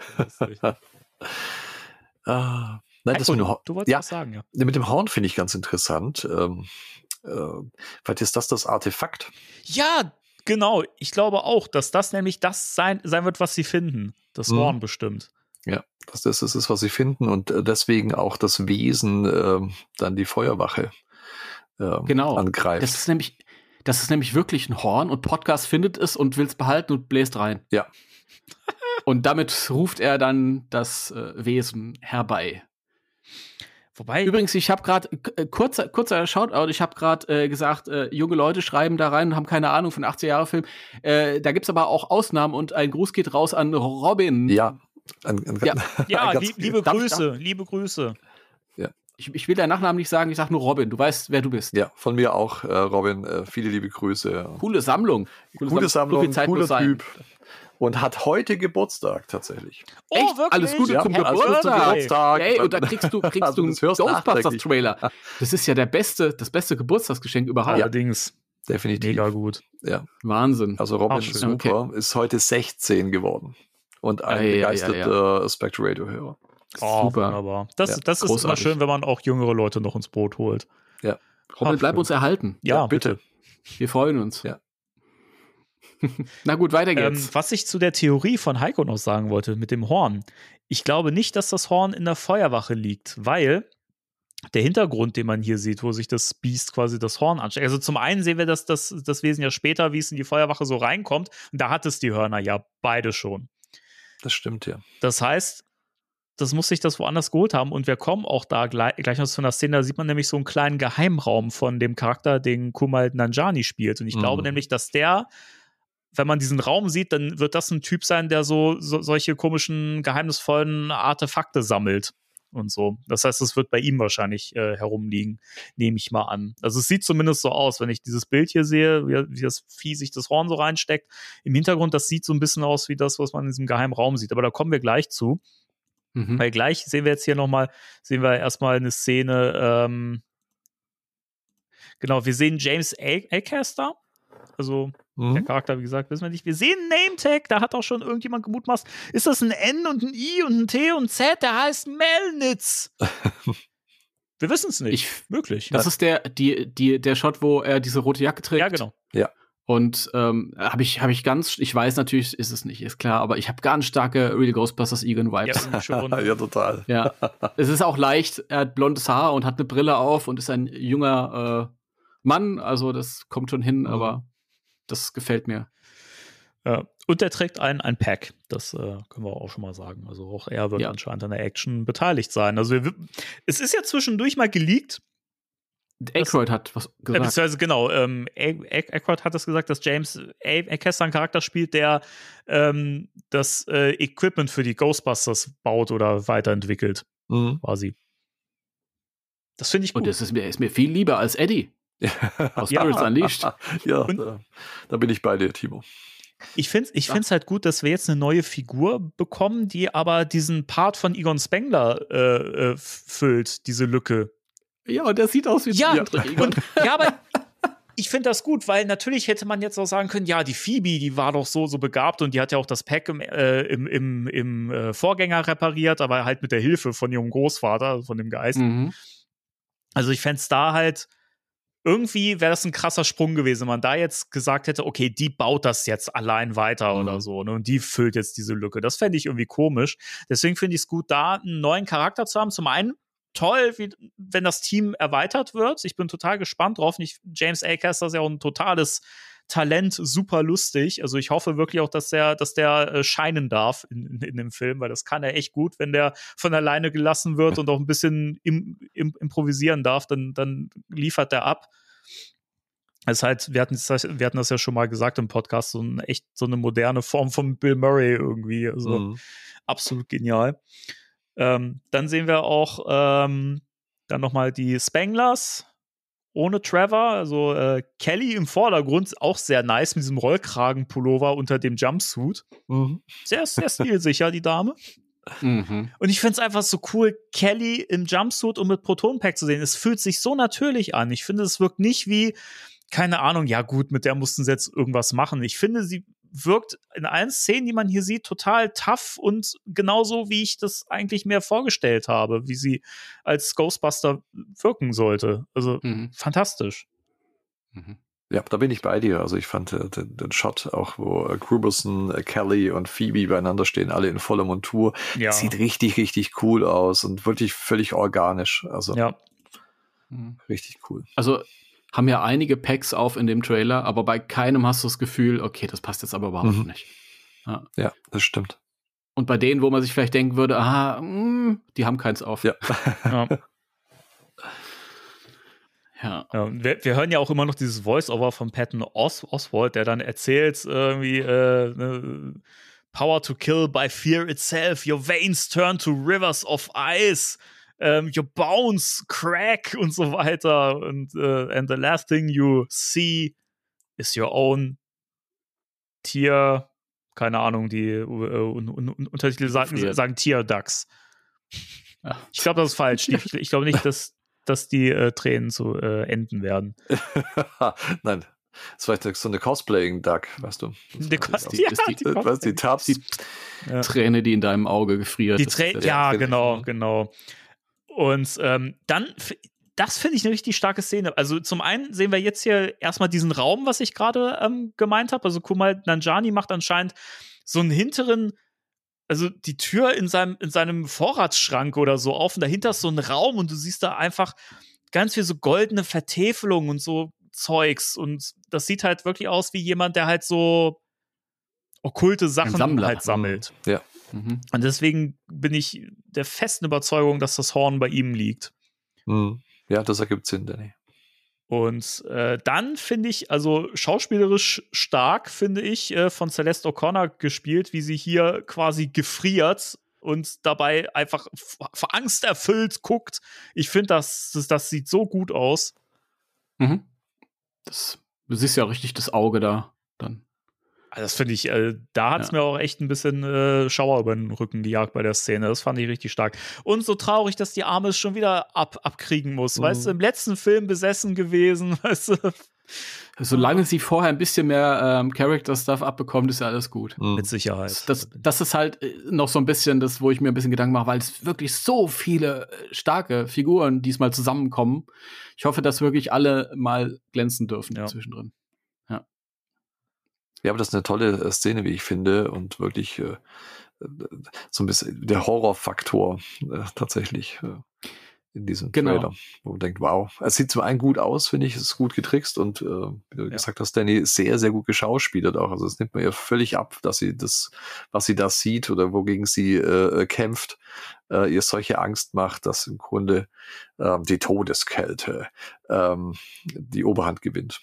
Nein, das Heiko, mit dem du wolltest was sagen, ja. Mit dem Horn finde ich ganz interessant. Vielleicht ist das Artefakt. Ja, genau. Ich glaube auch, dass das nämlich das sein wird, was sie finden. Das Horn bestimmt. Ja, das ist, was sie finden und deswegen auch das Wesen dann die Feuerwache angreift. Das ist nämlich wirklich ein Horn und Podcast findet es und will es behalten und bläst rein. Ja. Und damit ruft er dann das Wesen herbei. Wobei. Übrigens, ich habe gerade, kurzer Shoutout, ich habe gerade gesagt, junge Leute schreiben da rein und haben keine Ahnung von 80er-Jahre-Film. Da gibt's aber auch Ausnahmen und ein Gruß geht raus an Robin. Ja. Liebe Grüße. Ja. Ich will deinen Nachnamen nicht sagen, ich sag nur Robin. Du weißt, wer du bist. Ja, von mir auch, Robin. Viele liebe Grüße. Coole Sammlung. Cooler Typ. Und hat heute Geburtstag tatsächlich. Oh, echt? wirklich? Alles Gute zum Geburtstag. Hey, und da kriegst du einen Ghostbusters-Trailer. Das ist ja das beste Geburtstagsgeschenk überhaupt. Allerdings. Definitiv. Mega gut. Ja. Wahnsinn. Also Robin ist super, ist heute 16 geworden. Und ein begeisterter Spectre Radio-Hörer. Oh, super. Wunderbar. Das ist immer schön, wenn man auch jüngere Leute noch ins Boot holt. Ja. Robin, bleib uns erhalten. Ja, bitte. Wir freuen uns. Ja. Na gut, weiter geht's. Was ich zu der Theorie von Heiko noch sagen wollte, mit dem Horn. Ich glaube nicht, dass das Horn in der Feuerwache liegt, weil der Hintergrund, den man hier sieht, wo sich das Biest quasi das Horn ansteckt. Also zum einen sehen wir das Wesen ja später, wie es in die Feuerwache so reinkommt. Und da hat es die Hörner ja beide schon. Das stimmt, ja. Das heißt, das muss sich das woanders geholt haben. Und wir kommen auch da gleich noch zu einer Szene, da sieht man nämlich so einen kleinen Geheimraum von dem Charakter, den Kumail Nanjiani spielt. Und ich glaube nämlich, dass der, wenn man diesen Raum sieht, dann wird das ein Typ sein, der solche komischen, geheimnisvollen Artefakte sammelt und so. Das heißt, es wird bei ihm wahrscheinlich herumliegen, nehme ich mal an. Also es sieht zumindest so aus, wenn ich dieses Bild hier sehe, wie das Vieh sich das Horn so reinsteckt. Im Hintergrund, das sieht so ein bisschen aus wie das, was man in diesem geheimen Raum sieht. Aber da kommen wir gleich zu. Weil gleich sehen wir jetzt hier nochmal, erstmal eine Szene, genau, wir sehen James Acaster, Also der Charakter, wie gesagt, wissen wir nicht. Wir sehen einen Name-Tag, da hat auch schon irgendjemand gemutmaßt, ist das ein N und ein I und ein T und ein Z, der heißt Melnitz. Wir wissen es nicht. Möglich. Das ist der Shot, wo er diese rote Jacke trägt. Ja, genau. Ja. Und habe ich ich weiß natürlich, ist es nicht, ist klar, aber ich habe ganz starke Real Ghostbusters Egon-Vibes. Ja, schon. Ja, total. Ja. Es ist auch leicht, er hat blondes Haar und hat eine Brille auf und ist ein junger Mann, also das kommt schon hin, aber das gefällt mir. Und er trägt ein Pack, das können wir auch schon mal sagen. Also auch er wird anscheinend an der Action beteiligt sein. Also es ist ja zwischendurch mal geleakt. Aykroyd hat was gesagt. Beziehungsweise genau, Aykroyd hat das gesagt, dass James Acaster einen Charakter spielt, der das Equipment für die Ghostbusters baut oder weiterentwickelt, quasi. Das finde ich gut. Und das ist mir viel lieber als Eddie. Aus Spirits Unleashed. Ja, da bin ich bei dir, Timo. Ich find's halt gut, dass wir jetzt eine neue Figur bekommen, die aber diesen Part von Egon Spengler füllt, diese Lücke. Ja, und der sieht aus wie ein Egon. Ja, aber ich finde das gut, weil natürlich hätte man jetzt auch sagen können, ja, die Phoebe, die war doch so begabt und die hat ja auch das Pack im Vorgänger repariert, aber halt mit der Hilfe von ihrem Großvater, von dem Geist. Also ich fände es da halt irgendwie wäre das ein krasser Sprung gewesen, wenn man da jetzt gesagt hätte, okay, die baut das jetzt allein weiter oder so, ne? Und die füllt jetzt diese Lücke. Das fände ich irgendwie komisch. Deswegen finde ich es gut, da einen neuen Charakter zu haben. Zum einen toll, wenn das Team erweitert wird. Ich bin total gespannt drauf. James Acaster ist ja auch ein totales Talent, super lustig. Also ich hoffe wirklich auch, dass der scheinen darf in dem Film, weil das kann er echt gut, wenn der von alleine gelassen wird und auch ein bisschen improvisieren darf, dann liefert der ab. Das ist halt, wir hatten das ja schon mal gesagt im Podcast, so eine moderne Form von Bill Murray irgendwie. Also absolut genial. Dann sehen wir auch dann nochmal die Spenglers ohne Trevor, also Kelly im Vordergrund, auch sehr nice mit diesem Rollkragenpullover unter dem Jumpsuit. Sehr, sehr stilsicher, die Dame. Und ich finde es einfach so cool, Kelly im Jumpsuit und mit Proton-Pack zu sehen. Es fühlt sich so natürlich an. Ich finde, es wirkt nicht wie, keine Ahnung, ja gut, mit der mussten sie jetzt irgendwas machen. Ich finde, sie wirkt in allen Szenen, die man hier sieht, total tough und genauso, wie ich das eigentlich mir vorgestellt habe, wie sie als Ghostbuster wirken sollte. Also fantastisch. Ja, da bin ich bei dir. Also ich fand den Shot auch, wo Gruberson, Kelly und Phoebe beieinander stehen, alle in voller Montur. Ja. Sieht richtig, richtig cool aus und wirklich völlig organisch. Also richtig cool. Also haben ja einige Packs auf in dem Trailer, aber bei keinem hast du das Gefühl, okay, das passt jetzt aber überhaupt nicht. Ja, das stimmt. Und bei denen, wo man sich vielleicht denken würde, die haben keins auf. Ja. Ja, wir hören ja auch immer noch dieses Voice-Over von Patton Oswalt, der dann erzählt irgendwie Power to kill by fear itself, your veins turn to rivers of ice, your bones crack und so weiter und and the last thing you see is your own Tier, keine Ahnung, die Untertitel sagen Tear-Ducts. Ja. Ich glaube, das ist falsch. Ich glaube nicht, dass die Tränen zu enden werden. Nein, das war vielleicht so eine Cosplaying-Duck, weißt du? Die Träne, die in deinem Auge gefriert. Genau. Und dann, das finde ich eine richtig starke Szene. Also zum einen sehen wir jetzt hier erstmal diesen Raum, was ich gerade gemeint habe. Also Kumail Nanjiani macht anscheinend so einen hinteren, also die Tür in seinem Vorratsschrank oder so auf und dahinter ist so ein Raum und du siehst da einfach ganz viel so goldene Vertäfelungen und so Zeugs und das sieht halt wirklich aus wie jemand, der halt so okkulte Sachen halt sammelt. Ja. Und deswegen bin ich der festen Überzeugung, dass das Horn bei ihm liegt. Ja, das ergibt Sinn, Danny. Und dann finde ich, also schauspielerisch stark, finde ich, von Celeste O'Connor gespielt, wie sie hier quasi gefriert und dabei einfach angsterfüllt guckt. Ich finde, das sieht so gut aus. Du siehst ja richtig das Auge da dann. Also das finde ich, da hat es mir auch echt ein bisschen Schauer über den Rücken gejagt bei der Szene. Das fand ich richtig stark. Und so traurig, dass die Arme es schon wieder abkriegen muss. Weißt du, im letzten Film besessen gewesen, weißt du. Solange sie vorher ein bisschen mehr Character-Stuff abbekommt, ist ja alles gut. Mit Sicherheit. Das ist halt noch so ein bisschen das, wo ich mir ein bisschen Gedanken mache, weil es wirklich so viele starke Figuren diesmal zusammenkommen. Ich hoffe, dass wirklich alle mal glänzen dürfen zwischendrin. Ja. Ja, aber das ist eine tolle Szene, wie ich finde, und wirklich so ein bisschen der Horrorfaktor tatsächlich in diesem Trailer, wo man denkt, wow, es sieht zum einen gut aus, finde ich, es ist gut getrickst und wie du gesagt hast, Danny, sehr, sehr gut geschauspielert auch. Also es nimmt mir ja völlig ab, dass sie das, was sie da sieht oder wogegen sie kämpft, ihr solche Angst macht, dass im Grunde die Todeskälte die Oberhand gewinnt.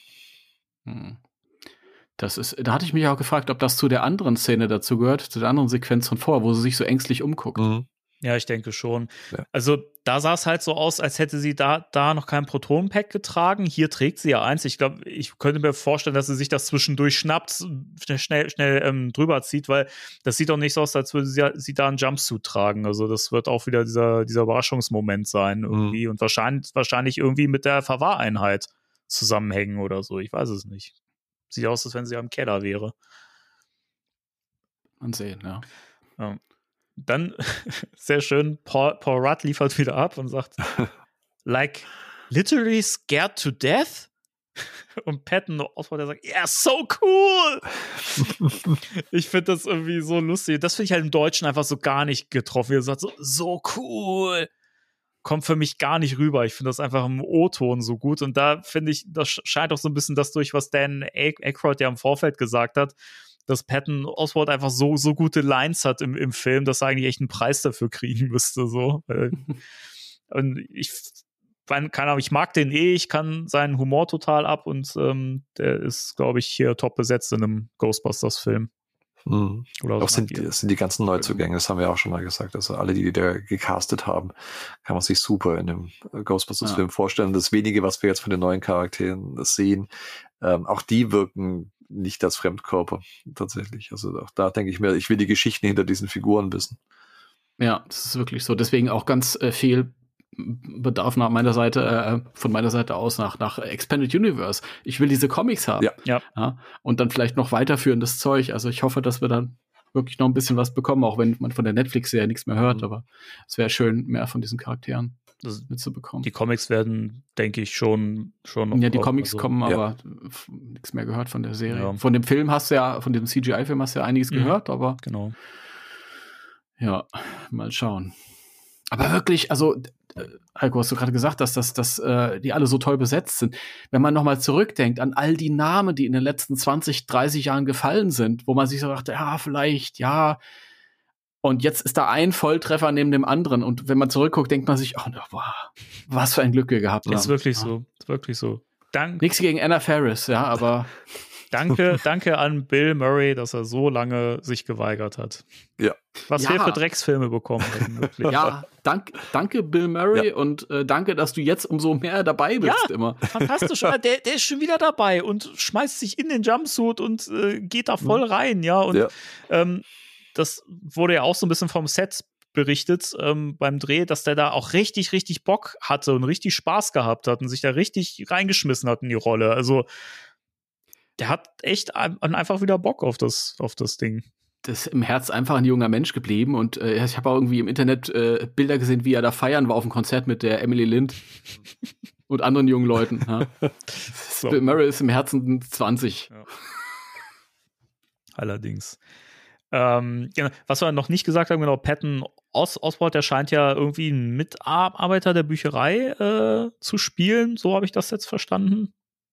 Da hatte ich mich auch gefragt, ob das zu der anderen Szene dazu gehört, zu der anderen Sequenz von vorher, wo sie sich so ängstlich umguckt. Ja, ich denke schon. Ja. Also da sah es halt so aus, als hätte sie da noch kein Proton-Pack getragen. Hier trägt sie ja eins. Ich glaube, ich könnte mir vorstellen, dass sie sich das zwischendurch schnappt, schnell drüber zieht, weil das sieht doch nicht so aus, als würde sie da einen Jumpsuit tragen. Also das wird auch wieder dieser Überraschungsmoment sein irgendwie und wahrscheinlich irgendwie mit der Verwahreinheit zusammenhängen oder so. Ich weiß es nicht. Sieht aus, als wenn sie am Keller wäre. Man sehen, ja. Dann, sehr schön, Paul Rudd liefert wieder ab und sagt, like, literally scared to death? Und Patton Oswalt, der sagt, yeah, so cool! Ich finde das irgendwie so lustig. Das finde ich halt im Deutschen einfach so gar nicht getroffen. Er sagt so cool! Kommt für mich gar nicht rüber. Ich finde das einfach im O-Ton so gut. Und da finde ich, das scheint auch so ein bisschen das durch, was Dan Aykroyd ja im Vorfeld gesagt hat, dass Patton Oswalt einfach so gute Lines hat im Film, dass er eigentlich echt einen Preis dafür kriegen müsste. So. Und keine Ahnung, ich mag den ich kann seinen Humor total ab und der ist, glaube ich, hier top besetzt in einem Ghostbusters-Film. Oder auch sind die ganzen Neuzugänge, das haben wir auch schon mal gesagt. Also alle, die da gecastet haben, kann man sich super in einem Ghostbusters-Film vorstellen. Das wenige, was wir jetzt von den neuen Charakteren sehen, auch die wirken nicht als Fremdkörper tatsächlich. Also auch da denke ich mir, ich will die Geschichten hinter diesen Figuren wissen. Ja, das ist wirklich so. Deswegen auch ganz viel Bedarf von meiner Seite aus nach Expanded Universe. Ich will diese Comics haben. Ja. Und dann vielleicht noch weiterführendes Zeug. Also ich hoffe, dass wir dann wirklich noch ein bisschen was bekommen, auch wenn man von der Netflix-Serie nichts mehr hört. Aber es wäre schön, mehr von diesen Charakteren mitzubekommen. Die Comics werden, denke ich, schon noch. Ja, die Comics kommen, aber nichts mehr gehört von der Serie. Ja. Von dem Film von dem CGI-Film hast du ja einiges gehört, aber genau. Ja, mal schauen. Aber wirklich, also Heiko, hast du gerade gesagt, dass die alle so toll besetzt sind. Wenn man nochmal zurückdenkt an all die Namen, die in den letzten 20, 30 Jahren gefallen sind, wo man sich so dachte, ja, vielleicht, ja. Und jetzt ist da ein Volltreffer neben dem anderen. Und wenn man zurückguckt, denkt man sich, oh, wow, was für ein Glück wir gehabt haben. Ist wirklich so, ist wirklich so. Nichts gegen Anna Faris, ja, aber Danke an Bill Murray, dass er so lange sich geweigert hat. Ja. Was wir für Drecksfilme bekommen hätten, wirklich. Ja, danke Bill Murray und danke, dass du jetzt umso mehr dabei bist immer. Fantastisch. Der ist schon wieder dabei und schmeißt sich in den Jumpsuit und geht da voll rein, ja. Und das wurde ja auch so ein bisschen vom Set berichtet beim Dreh, dass der da auch richtig, richtig Bock hatte und richtig Spaß gehabt hat und sich da richtig reingeschmissen hat in die Rolle. Also der hat echt einfach wieder Bock auf das Ding. Das ist im Herz einfach ein junger Mensch geblieben und ich habe auch irgendwie im Internet Bilder gesehen, wie er da feiern war auf dem Konzert mit der Emily Lind und anderen jungen Leuten. Ja. So. Bill Murray ist im Herzen 20. Ja. Allerdings. Genau. Was wir noch nicht gesagt haben, genau, Patton Oswalt, der scheint ja irgendwie ein Mitarbeiter der Bücherei zu spielen. So habe ich das jetzt verstanden.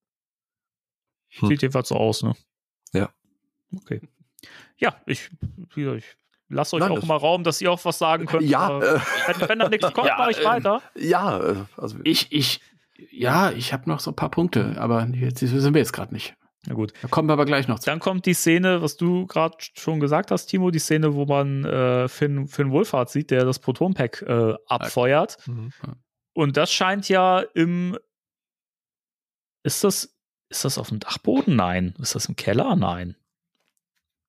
Sieht jedenfalls so aus, ne? Ja. Okay. Ja, ich lasse euch auch mal Raum, dass ihr auch was sagen könnt. Ja. Wenn da nichts kommt, mache ich weiter. Ja. Also ich habe noch so ein paar Punkte, aber jetzt sind wir jetzt gerade nicht. Na gut. Da kommen wir aber gleich noch zu. Dann kommt die Szene, was du gerade schon gesagt hast, Timo, die Szene, wo man Finn Wolfhard sieht, der das Proton-Pack abfeuert. Und das scheint ja Ist das auf dem Dachboden? Nein. Ist das im Keller? Nein.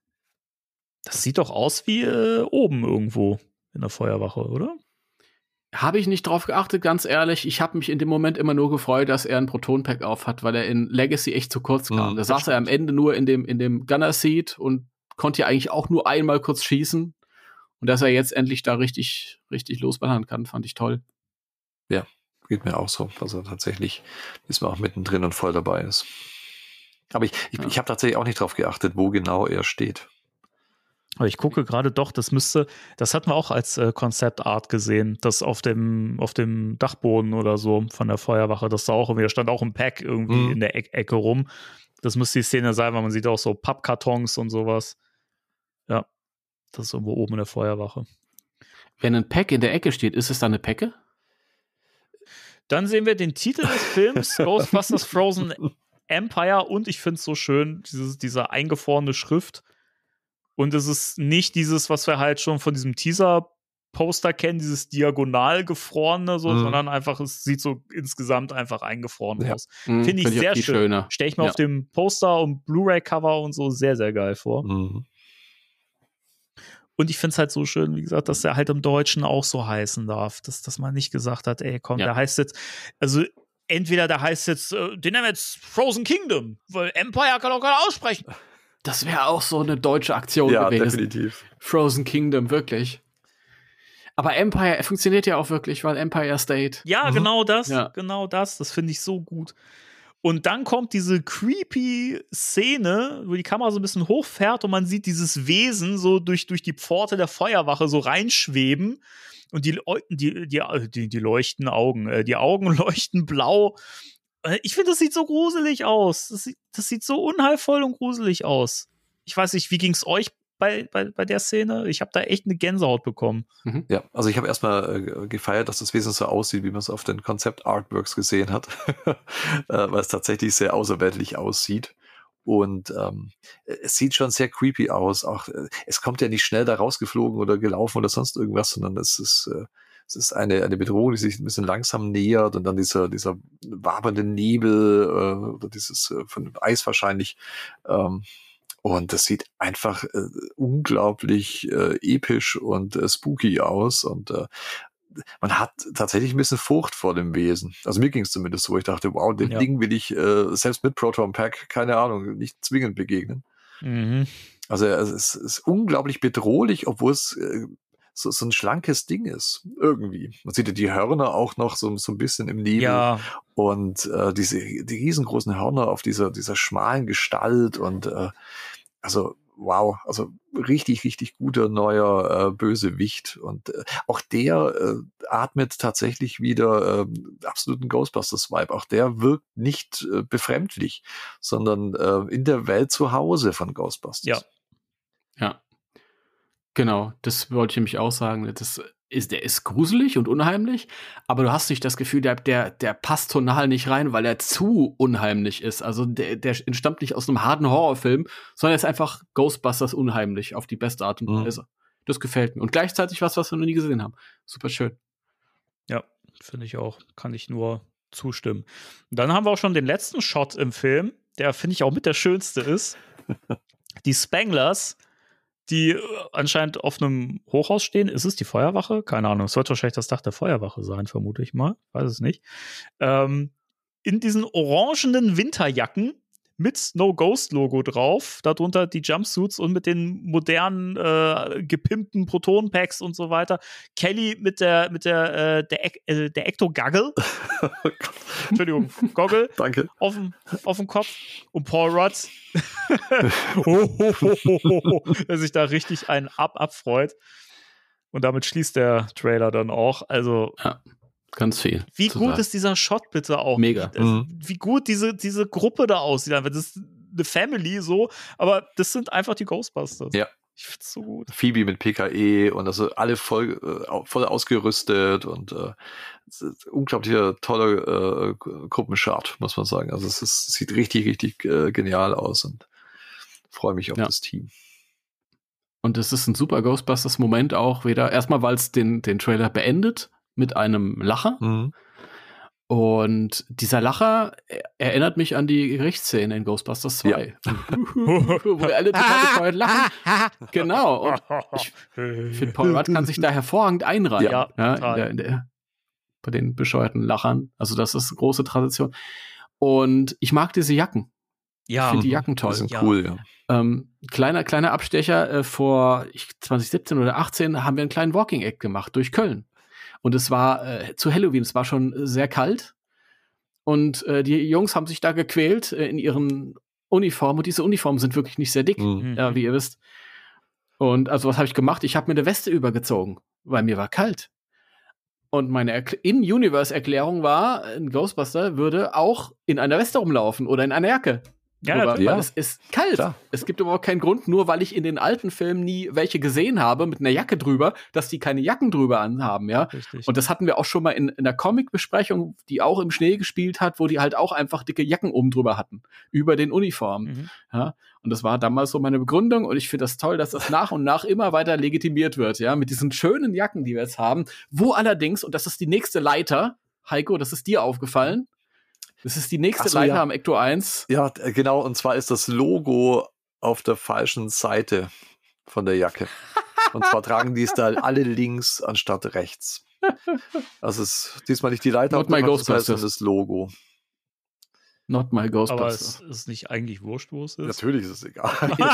Das sieht doch aus wie oben irgendwo in der Feuerwache, oder? Habe ich nicht drauf geachtet, ganz ehrlich. Ich habe mich in dem Moment immer nur gefreut, dass er ein Proton-Pack auf hat, weil er in Legacy echt zu kurz kam. Da saß er am Ende nur in dem Gunner-Seat und konnte ja eigentlich auch nur einmal kurz schießen. Und dass er jetzt endlich da richtig losballern kann, fand ich toll. Ja, geht mir auch so. Also tatsächlich ist man auch mittendrin und voll dabei ist. Aber ich habe tatsächlich auch nicht drauf geachtet, wo genau er steht. Aber ich gucke gerade doch, das hatten wir auch als Konzeptart gesehen, das auf dem Dachboden oder so von der Feuerwache, das da auch irgendwie, da stand auch ein Pack irgendwie in der Ecke rum. Das müsste die Szene sein, weil man sieht auch so Pappkartons und sowas. Ja, das ist irgendwo oben in der Feuerwache. Wenn ein Pack in der Ecke steht, ist es dann eine Packe? Dann sehen wir den Titel des Films, Ghostbusters Frozen Empire, und ich finde es so schön, diese eingefrorene Schrift. Und es ist nicht dieses, was wir halt schon von diesem Teaser-Poster kennen, dieses diagonal gefrorene, sondern einfach, es sieht so insgesamt einfach eingefroren aus. Finde ich sehr schön. Stelle ich mir auf dem Poster und Blu-ray-Cover und so sehr, sehr geil vor. Und ich finde es halt so schön, wie gesagt, dass er halt im Deutschen auch so heißen darf. Dass man nicht gesagt hat, ey, komm, der heißt jetzt, also entweder der heißt jetzt, den nennen wir jetzt Frozen Kingdom, weil Empire kann auch keiner aussprechen. Das wäre auch so eine deutsche Aktion gewesen. Ja, definitiv. Frozen Kingdom, wirklich. Aber Empire funktioniert ja auch wirklich, weil Empire State. Ja, genau das. Das finde ich so gut. Und dann kommt diese creepy Szene, wo die Kamera so ein bisschen hochfährt und man sieht dieses Wesen so durch die Pforte der Feuerwache so reinschweben. Und die leuchten Augen. Die Augen leuchten blau. Ich finde, das sieht so gruselig aus. Das sieht so unheilvoll und gruselig aus. Ich weiß nicht, wie ging es euch bei der Szene? Ich habe da echt eine Gänsehaut bekommen. Ja, also ich habe erstmal gefeiert, dass das Wesen so aussieht, wie man es auf den Konzept-Artworks gesehen hat. Weil es tatsächlich sehr außerweltlich aussieht. Und es sieht schon sehr creepy aus. Auch es kommt ja nicht schnell da rausgeflogen oder gelaufen oder sonst irgendwas, sondern es ist eine Bedrohung, die sich ein bisschen langsam nähert, und dann dieser wabernde Nebel oder dieses von Eis wahrscheinlich. Und das sieht einfach unglaublich episch und spooky aus. Und man hat tatsächlich ein bisschen Furcht vor dem Wesen. Also mir ging es zumindest so. Ich dachte, wow, dem Ding will ich selbst mit Proton Pack, keine Ahnung, nicht zwingend begegnen. Also es ist unglaublich bedrohlich, obwohl es so ein schlankes Ding ist, irgendwie. Man sieht ja die Hörner auch noch so ein bisschen im Nebel. Ja. Und die riesengroßen Hörner auf dieser schmalen Gestalt und also wow, also richtig, richtig guter neuer Bösewicht. Und auch der atmet tatsächlich wieder absoluten Ghostbusters-Vibe. Auch der wirkt nicht befremdlich, sondern in der Welt zu Hause von Ghostbusters. Ja. Genau, das wollte ich nämlich auch sagen. Der ist gruselig und unheimlich, aber du hast nicht das Gefühl, der passt tonal nicht rein, weil er zu unheimlich ist. Also der entstammt nicht aus einem harten Horrorfilm, sondern er ist einfach Ghostbusters unheimlich auf die beste Art und Weise. Das gefällt mir. Und gleichzeitig was wir noch nie gesehen haben. Super schön. Ja, finde ich auch. Kann ich nur zustimmen. Und dann haben wir auch schon den letzten Shot im Film, der, finde ich, auch mit der schönste ist. Die Spanglers, die anscheinend auf einem Hochhaus stehen. Ist es die Feuerwache? Keine Ahnung. Es wird wahrscheinlich das Dach der Feuerwache sein, vermute ich mal. Weiß es nicht. In diesen orangenen Winterjacken mit No-Ghost-Logo drauf. Darunter die Jumpsuits und mit den modernen, gepimpten Proton-Packs und so weiter. Kelly mit der Ecto-Gaggle. Entschuldigung, Goggle. Danke. Auf dem Kopf. Und Paul Rudd, der sich da richtig einen abfreut. Und damit schließt der Trailer dann auch. Also, ja, ganz viel. Wie gut ist dieser Shot bitte auch? Mega. Wie gut diese Gruppe da aussieht. Das ist eine Family so, aber das sind einfach die Ghostbusters. Ja. Ich find's so gut. Phoebe mit PKE und also alle voll ausgerüstet und unglaublicher toller Gruppenchart, muss man sagen. Also es sieht richtig, richtig genial aus und freue mich auf das Team. Und es ist ein super Ghostbusters-Moment auch wieder. Erstmal, weil es den Trailer beendet mit einem Lacher. Und dieser Lacher erinnert mich an die Gerichtsszene in Ghostbusters 2. Ja. Wo wir alle total gefreut lachen. Genau. Und ich finde, Paul Rudd kann sich da hervorragend einreihen. Ja, in bei den bescheuerten Lachern. Also das ist eine große Tradition. Und ich mag diese Jacken. Ja. Ich finde die Jacken toll. Die sind cool, ja. Kleiner Abstecher, vor 2017 oder 18 haben wir einen kleinen Walking-Act gemacht durch Köln. Und es war zu Halloween, es war schon sehr kalt. Und die Jungs haben sich da gequält in ihren Uniformen. Und diese Uniformen sind wirklich nicht sehr dick, wie ihr wisst. Und also was habe ich gemacht? Ich habe mir eine Weste übergezogen, weil mir war kalt. Und meine In-Universe-Erklärung war, ein Ghostbuster würde auch in einer Weste rumlaufen oder in einer Jacke. Ja, Weil natürlich. es ist kalt. Klar. Es gibt überhaupt keinen Grund, nur weil ich in den alten Filmen nie welche gesehen habe mit einer Jacke drüber, dass die keine Jacken drüber anhaben, ja. Richtig. Und das hatten wir auch schon mal in der Comic-Besprechung, die auch im Schnee gespielt hat, wo die halt auch einfach dicke Jacken oben drüber hatten, über den Uniformen. Ja. Und das war damals so meine Begründung und ich finde das toll, dass das nach und nach immer weiter legitimiert wird, ja, mit diesen schönen Jacken, die wir jetzt haben, wo allerdings, und das ist die nächste Leiter, Heiko, das ist dir aufgefallen, das ist die nächste Leiter am Ecto 1. Ja, genau. Und zwar ist das Logo auf der falschen Seite von der Jacke. Und zwar tragen die es da alle links anstatt rechts. Also es ist diesmal nicht die Leiter, Not my Ghostbusters. sondern das Logo. Not my Aber Ghostbusters. es ist nicht eigentlich wurscht, wo es ist. Natürlich ist es egal.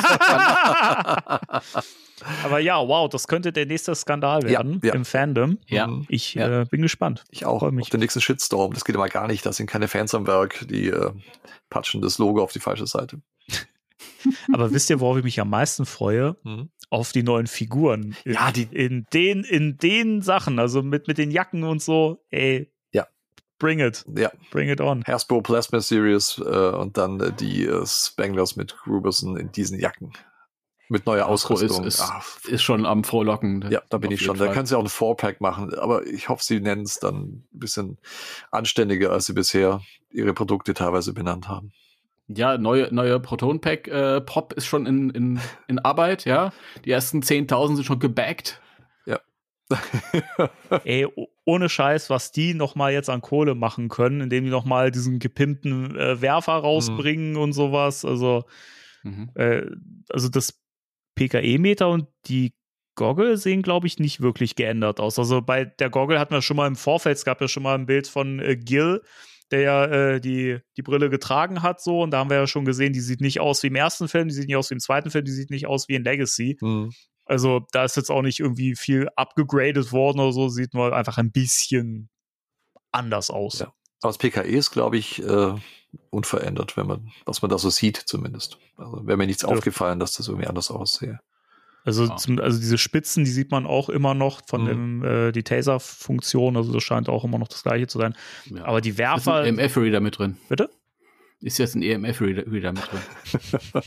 Aber ja, wow, das könnte der nächste Skandal werden ja. im Fandom. Ja. Ich bin gespannt. Ich auch. Freu mich. Auf den nächsten Shitstorm. Das geht aber gar nicht. Da sind keine Fans am Werk, die patschen das Logo auf die falsche Seite. Aber wisst ihr, worauf ich mich am meisten freue? Auf die neuen Figuren. In den Sachen, also mit den Jacken und so. Ey, bring it. Ja. Bring it on. Hasbro Plasma Series und dann die Spanglers mit Gruberson in diesen Jacken. Mit neuer Ausrüstung. Ist schon am Frohlocken. Ja, da bin ich schon. Da können sie auch ein 4-Pack machen. Aber ich hoffe, sie nennen es dann ein bisschen anständiger, als sie bisher ihre Produkte teilweise benannt haben. Ja, neue Proton-Pack Pop ist schon in Arbeit, ja. Die ersten 10.000 sind schon gebaggt. Ja. Ey, ohne Scheiß, was die noch mal jetzt an Kohle machen können, indem die noch mal diesen gepimpten Werfer rausbringen und sowas. Also, also das PKE-Meter und die Goggle sehen, glaube ich, nicht wirklich geändert aus. Also bei der Goggle hatten wir schon mal im Vorfeld, es gab ja schon mal ein Bild von Gil, der ja die Brille getragen hat, so, und da haben wir ja schon gesehen, die sieht nicht aus wie im ersten Film, die sieht nicht aus wie im zweiten Film, die sieht nicht aus wie in Legacy. Also da ist jetzt auch nicht irgendwie viel abgegradet worden oder so, sieht nur einfach ein bisschen anders aus. Ja. Aber das PKE ist, glaube ich, unverändert, was man da so sieht zumindest. Also wäre mir nichts aufgefallen, dass das irgendwie anders aussehe. Also, also diese Spitzen, die sieht man auch immer noch von die Taser-Funktion, also das scheint auch immer noch das gleiche zu sein. Ja. Aber die Werfer... Ist ein EMF-Reader mit drin. Bitte? Ist jetzt ein EMF-Reader mit drin.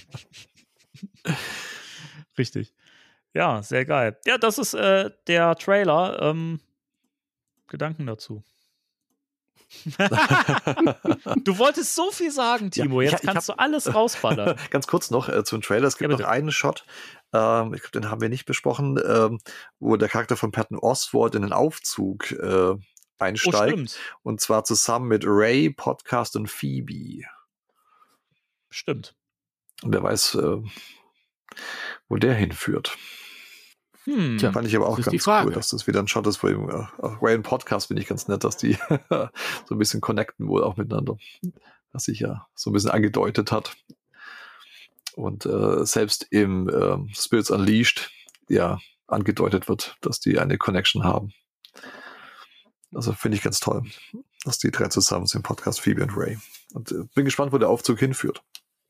Richtig. Ja, sehr geil. Ja, das ist der Trailer. Gedanken dazu. Du wolltest so viel sagen, Timo. Ja, jetzt kannst du alles rausballern. Ganz kurz noch zum Trailer. Es gibt noch einen Shot, ich glaube, den haben wir nicht besprochen, wo der Charakter von Patton Oswalt in den Aufzug einsteigt. Und zwar zusammen mit Ray, Podcast und Phoebe. Stimmt. Und wer weiß, wo der hinführt. Tja, fand ich aber auch ganz cool, dass das wieder ein Shot ist, vor dem Ray und Podcast finde ich ganz nett, dass die so ein bisschen connecten wohl auch miteinander. Was sich ja so ein bisschen angedeutet hat. Und selbst im Spirits Unleashed ja angedeutet wird, dass die eine Connection haben. Also finde ich ganz toll, dass die drei zusammen sind, Podcast, Phoebe und Ray. Und bin gespannt, wo der Aufzug hinführt.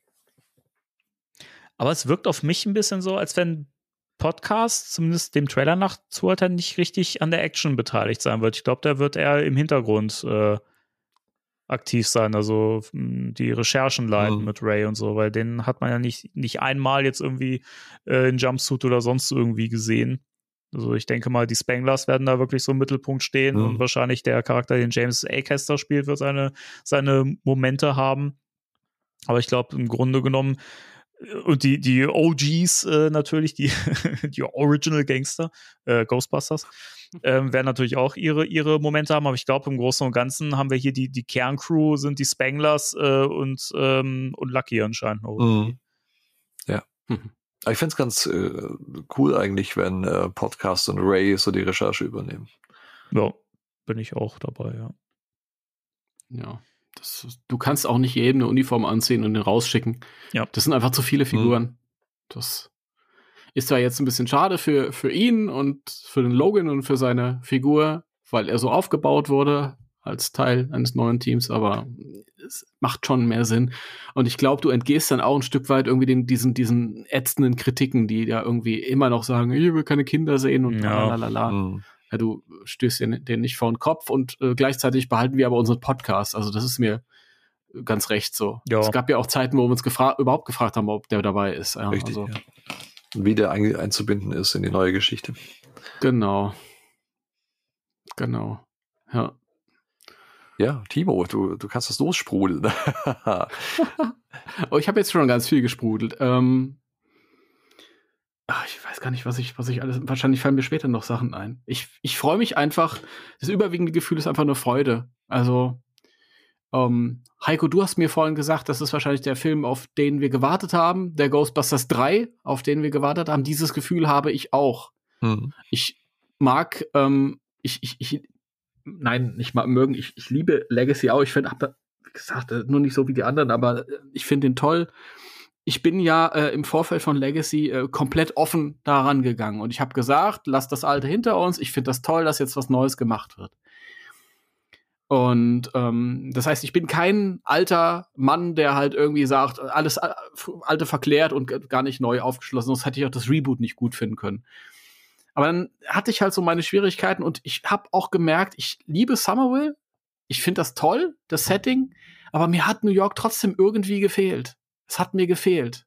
Aber es wirkt auf mich ein bisschen so, als wenn Podcast, zumindest dem Trailer nach zuurteilen, nicht richtig an der Action beteiligt sein wird. Ich glaube, der wird eher im Hintergrund aktiv sein, also die Recherchen leiten mit Ray und so, weil den hat man ja nicht einmal jetzt irgendwie in Jumpsuit oder sonst irgendwie gesehen. Also ich denke mal, die Spanglers werden da wirklich so im Mittelpunkt stehen und wahrscheinlich der Charakter, den James Acaster spielt, wird seine Momente haben. Aber ich glaube, im Grunde genommen und die OGs natürlich, die Original Gangster, Ghostbusters, werden natürlich auch ihre Momente haben, aber ich glaube, im Großen und Ganzen haben wir hier die Kerncrew, sind die Spanglers und Lucky anscheinend noch. Ja. Ich finde es ganz cool eigentlich, wenn Podcast und Ray so die Recherche übernehmen. Ja. bin ich auch dabei, ja. Ja. Du kannst auch nicht jedem eine Uniform anziehen und den rausschicken. Ja. Das sind einfach zu viele Figuren. Das ist zwar jetzt ein bisschen schade für ihn und für den Logan und für seine Figur, weil er so aufgebaut wurde als Teil eines neuen Teams, aber es macht schon mehr Sinn. Und ich glaube, du entgehst dann auch ein Stück weit irgendwie diesen ätzenden Kritiken, die ja irgendwie immer noch sagen, ich will keine Kinder sehen und lalala. Ja, du stößt den nicht vor den Kopf und gleichzeitig behalten wir aber unseren Podcast. Also das ist mir ganz recht so. Ja. Es gab ja auch Zeiten, wo wir uns überhaupt gefragt haben, ob der dabei ist. Ja, richtig, also. ja. Und wie der einzubinden ist in die neue Geschichte. Genau. Ja. Ja, Timo, du kannst das lossprudeln. Oh, ich habe jetzt schon ganz viel gesprudelt. Ich weiß gar nicht, was ich alles. Wahrscheinlich fallen mir später noch Sachen ein. Ich freue mich einfach. Das überwiegende Gefühl ist einfach nur Freude. Also, Heiko, du hast mir vorhin gesagt, das ist wahrscheinlich der Film, auf den wir gewartet haben. Der Ghostbusters 3, auf den wir gewartet haben. Dieses Gefühl habe ich auch. Ich mag, ich liebe Legacy auch. Ich finde, wie gesagt, nur nicht so wie die anderen, aber ich finde ihn toll. Ich bin ja im Vorfeld von Legacy komplett offen daran gegangen und ich habe gesagt, lass das Alte hinter uns. Ich finde das toll, dass jetzt was Neues gemacht wird. Und das heißt, ich bin kein alter Mann, der halt irgendwie sagt, alles Alte verklärt und gar nicht neu aufgeschlossen. Sonst hätte ich auch das Reboot nicht gut finden können. Aber dann hatte ich halt so meine Schwierigkeiten und ich habe auch gemerkt, ich liebe Summerville. Ich finde das toll, das Setting. Aber mir hat New York trotzdem irgendwie gefehlt. Es hat mir gefehlt.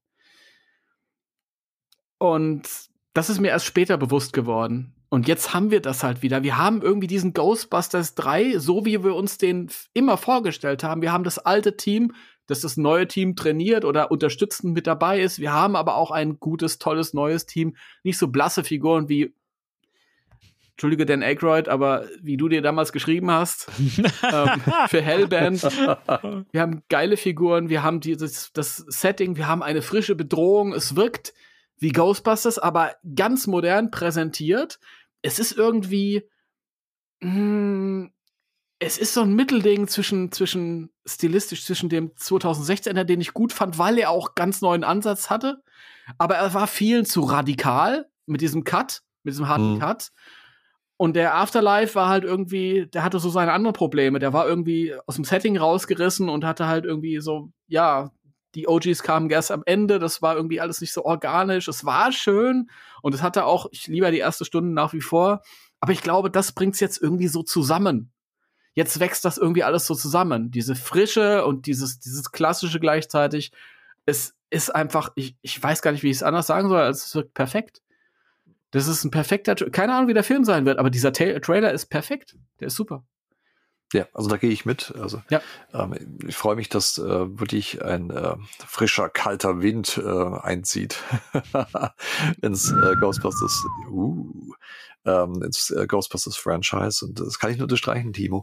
Und das ist mir erst später bewusst geworden. Und jetzt haben wir das halt wieder. Wir haben irgendwie diesen Ghostbusters 3, so wie wir uns den immer vorgestellt haben. Wir haben das alte Team, das neue Team trainiert oder unterstützend mit dabei ist. Wir haben aber auch ein gutes, tolles, neues Team. Nicht so blasse Figuren wie, entschuldige Dan Aykroyd, aber wie du dir damals geschrieben hast, für Hellbent. Wir haben geile Figuren, wir haben das Setting, wir haben eine frische Bedrohung. Es wirkt wie Ghostbusters, aber ganz modern präsentiert. Es ist irgendwie es ist so ein Mittelding stilistisch zwischen dem 2016er, den ich gut fand, weil er auch ganz neuen Ansatz hatte, aber er war vielen zu radikal mit diesem harten Cut. Und der Afterlife war halt irgendwie, der hatte so seine anderen Probleme. Der war irgendwie aus dem Setting rausgerissen und hatte halt irgendwie so, ja, die OGs kamen erst am Ende, das war irgendwie alles nicht so organisch. Es war schön und es hatte auch, ich liebe die erste Stunde nach wie vor, aber ich glaube, das bringt's jetzt irgendwie so zusammen. Jetzt wächst das irgendwie alles so zusammen. Diese Frische und dieses Klassische gleichzeitig. Es ist einfach, ich weiß gar nicht, wie ich es anders sagen soll, als es wirkt perfekt. Das ist ein perfekter, keine Ahnung, wie der Film sein wird, aber dieser Trailer ist perfekt. Der ist super. Ja, also da gehe ich mit. Also ja. Ich freue mich, dass wirklich ein frischer, kalter Wind einzieht ins Ghostbusters. Ins Ghostbusters Franchise. Und das kann ich nur unterstreichen, Timo.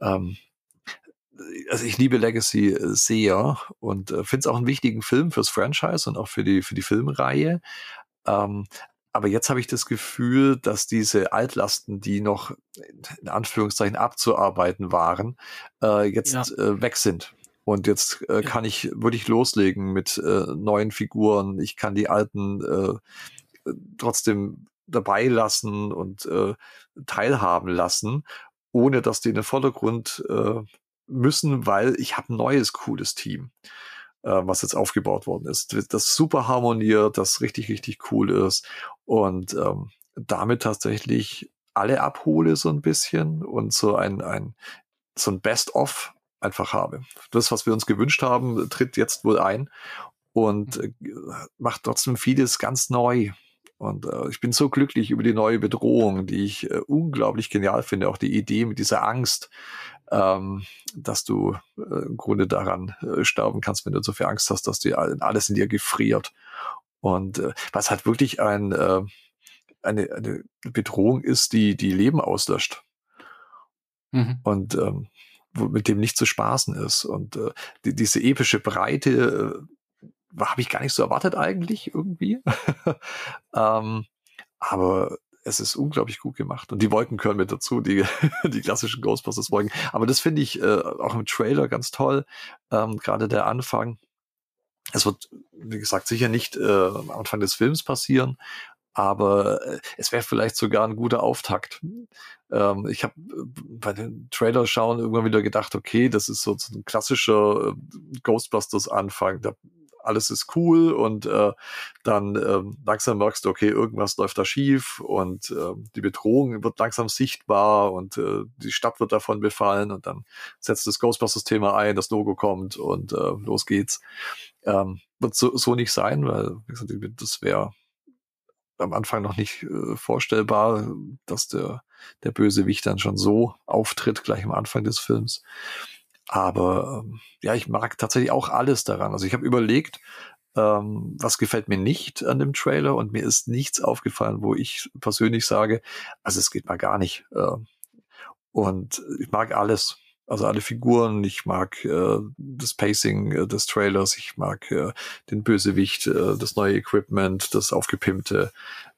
Also ich liebe Legacy sehr und finde es auch einen wichtigen Film fürs Franchise und auch für die Filmreihe. Aber jetzt habe ich das Gefühl, dass diese Altlasten, die noch in Anführungszeichen abzuarbeiten waren, jetzt weg sind. Und jetzt kann ich wirklich loslegen mit neuen Figuren. Ich kann die alten trotzdem dabei lassen und teilhaben lassen, ohne dass die in den Vordergrund müssen, weil ich habe ein neues, cooles Team, was jetzt aufgebaut worden ist, das super harmoniert, das richtig, richtig cool ist und damit tatsächlich alle abhole so ein bisschen und so ein Best-of einfach habe. Das, was wir uns gewünscht haben, tritt jetzt wohl ein und macht trotzdem vieles ganz neu. Und ich bin so glücklich über die neue Bedrohung, die ich unglaublich genial finde. Auch die Idee mit dieser Angst, dass du im Grunde daran sterben kannst, wenn du so viel Angst hast, dass dir alles in dir gefriert. Und was halt wirklich eine Bedrohung ist, die Leben auslöscht. Und mit dem nicht zu spaßen ist. Und diese epische Breite habe ich gar nicht so erwartet eigentlich irgendwie. Aber es ist unglaublich gut gemacht. Und die Wolken gehören mit dazu, die klassischen Ghostbusters-Wolken. Aber das finde ich auch im Trailer ganz toll. Gerade der Anfang. Es wird, wie gesagt, sicher nicht am Anfang des Films passieren, aber es wäre vielleicht sogar ein guter Auftakt. Ich habe bei den Trailer schauen irgendwann wieder gedacht, okay, das ist so ein klassischer Ghostbusters-Anfang. Alles ist cool und dann langsam merkst du, okay, irgendwas läuft da schief und die Bedrohung wird langsam sichtbar und die Stadt wird davon befallen und dann setzt das Ghostbusters-Thema ein, das Logo kommt und los geht's. Wird so nicht sein, weil wie gesagt, das wäre am Anfang noch nicht vorstellbar, dass der Bösewicht dann schon so auftritt, gleich am Anfang des Films. Aber ja, ich mag tatsächlich auch alles daran. Also ich habe überlegt, was gefällt mir nicht an dem Trailer und mir ist nichts aufgefallen, wo ich persönlich sage, also es geht mal gar nicht. Und ich mag alles. Also alle Figuren, ich mag das Pacing des Trailers, ich mag den Bösewicht, das neue Equipment, das aufgepimpte.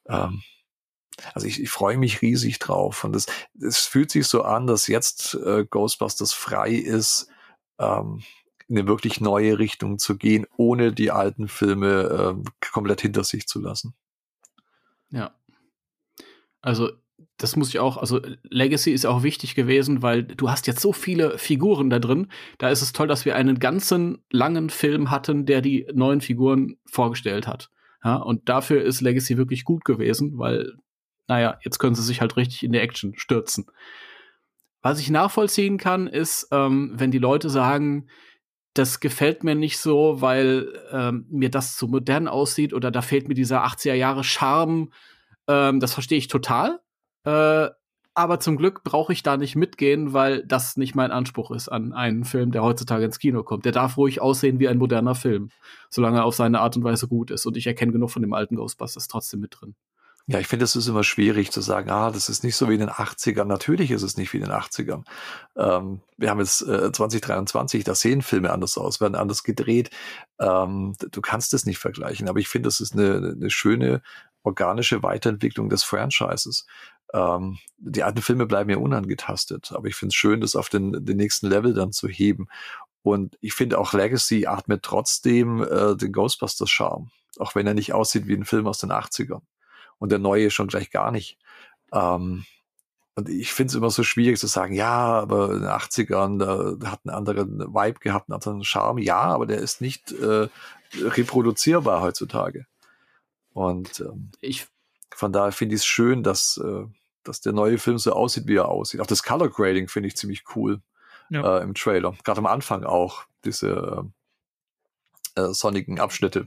Also ich freue mich riesig drauf und es fühlt sich so an, dass jetzt Ghostbusters frei ist, in eine wirklich neue Richtung zu gehen, ohne die alten Filme komplett hinter sich zu lassen. Ja. Also das muss ich auch, also Legacy ist auch wichtig gewesen, weil du hast jetzt so viele Figuren da drin. Da ist es toll, dass wir einen ganzen langen Film hatten, der die neuen Figuren vorgestellt hat. Ja, und dafür ist Legacy wirklich gut gewesen, weil, naja, jetzt können sie sich halt richtig in die Action stürzen. Was ich nachvollziehen kann, ist, wenn die Leute sagen, das gefällt mir nicht so, weil mir das zu modern aussieht oder da fehlt mir dieser 80er-Jahre-Charme. Das verstehe ich total. Aber zum Glück brauche ich da nicht mitgehen, weil das nicht mein Anspruch ist an einen Film, der heutzutage ins Kino kommt. Der darf ruhig aussehen wie ein moderner Film, solange er auf seine Art und Weise gut ist. Und ich erkenne genug von dem alten Ghostbusters trotzdem mit drin. Ja, ich finde, es ist immer schwierig zu sagen, das ist nicht so wie in den 80ern. Natürlich ist es nicht wie in den 80ern. Wir haben jetzt 2023, da sehen Filme anders aus, werden anders gedreht. Du kannst es nicht vergleichen, aber ich finde, es ist eine schöne, organische Weiterentwicklung des Franchises. Die alten Filme bleiben ja unangetastet, aber ich finde es schön, das auf den nächsten Level dann zu heben. Und ich finde auch Legacy atmet trotzdem den Ghostbusters-Charme, auch wenn er nicht aussieht wie ein Film aus den 80ern. Und der neue schon gleich gar nicht. Und ich finde es immer so schwierig zu sagen, ja, aber in den 80ern, da hat einen anderen Vibe gehabt, einen anderen Charme. Ja, aber der ist nicht reproduzierbar heutzutage. Und von daher finde ich es schön, dass der neue Film so aussieht, wie er aussieht. Auch das Color Grading finde ich ziemlich cool im Trailer. Gerade am Anfang auch, diese sonnigen Abschnitte.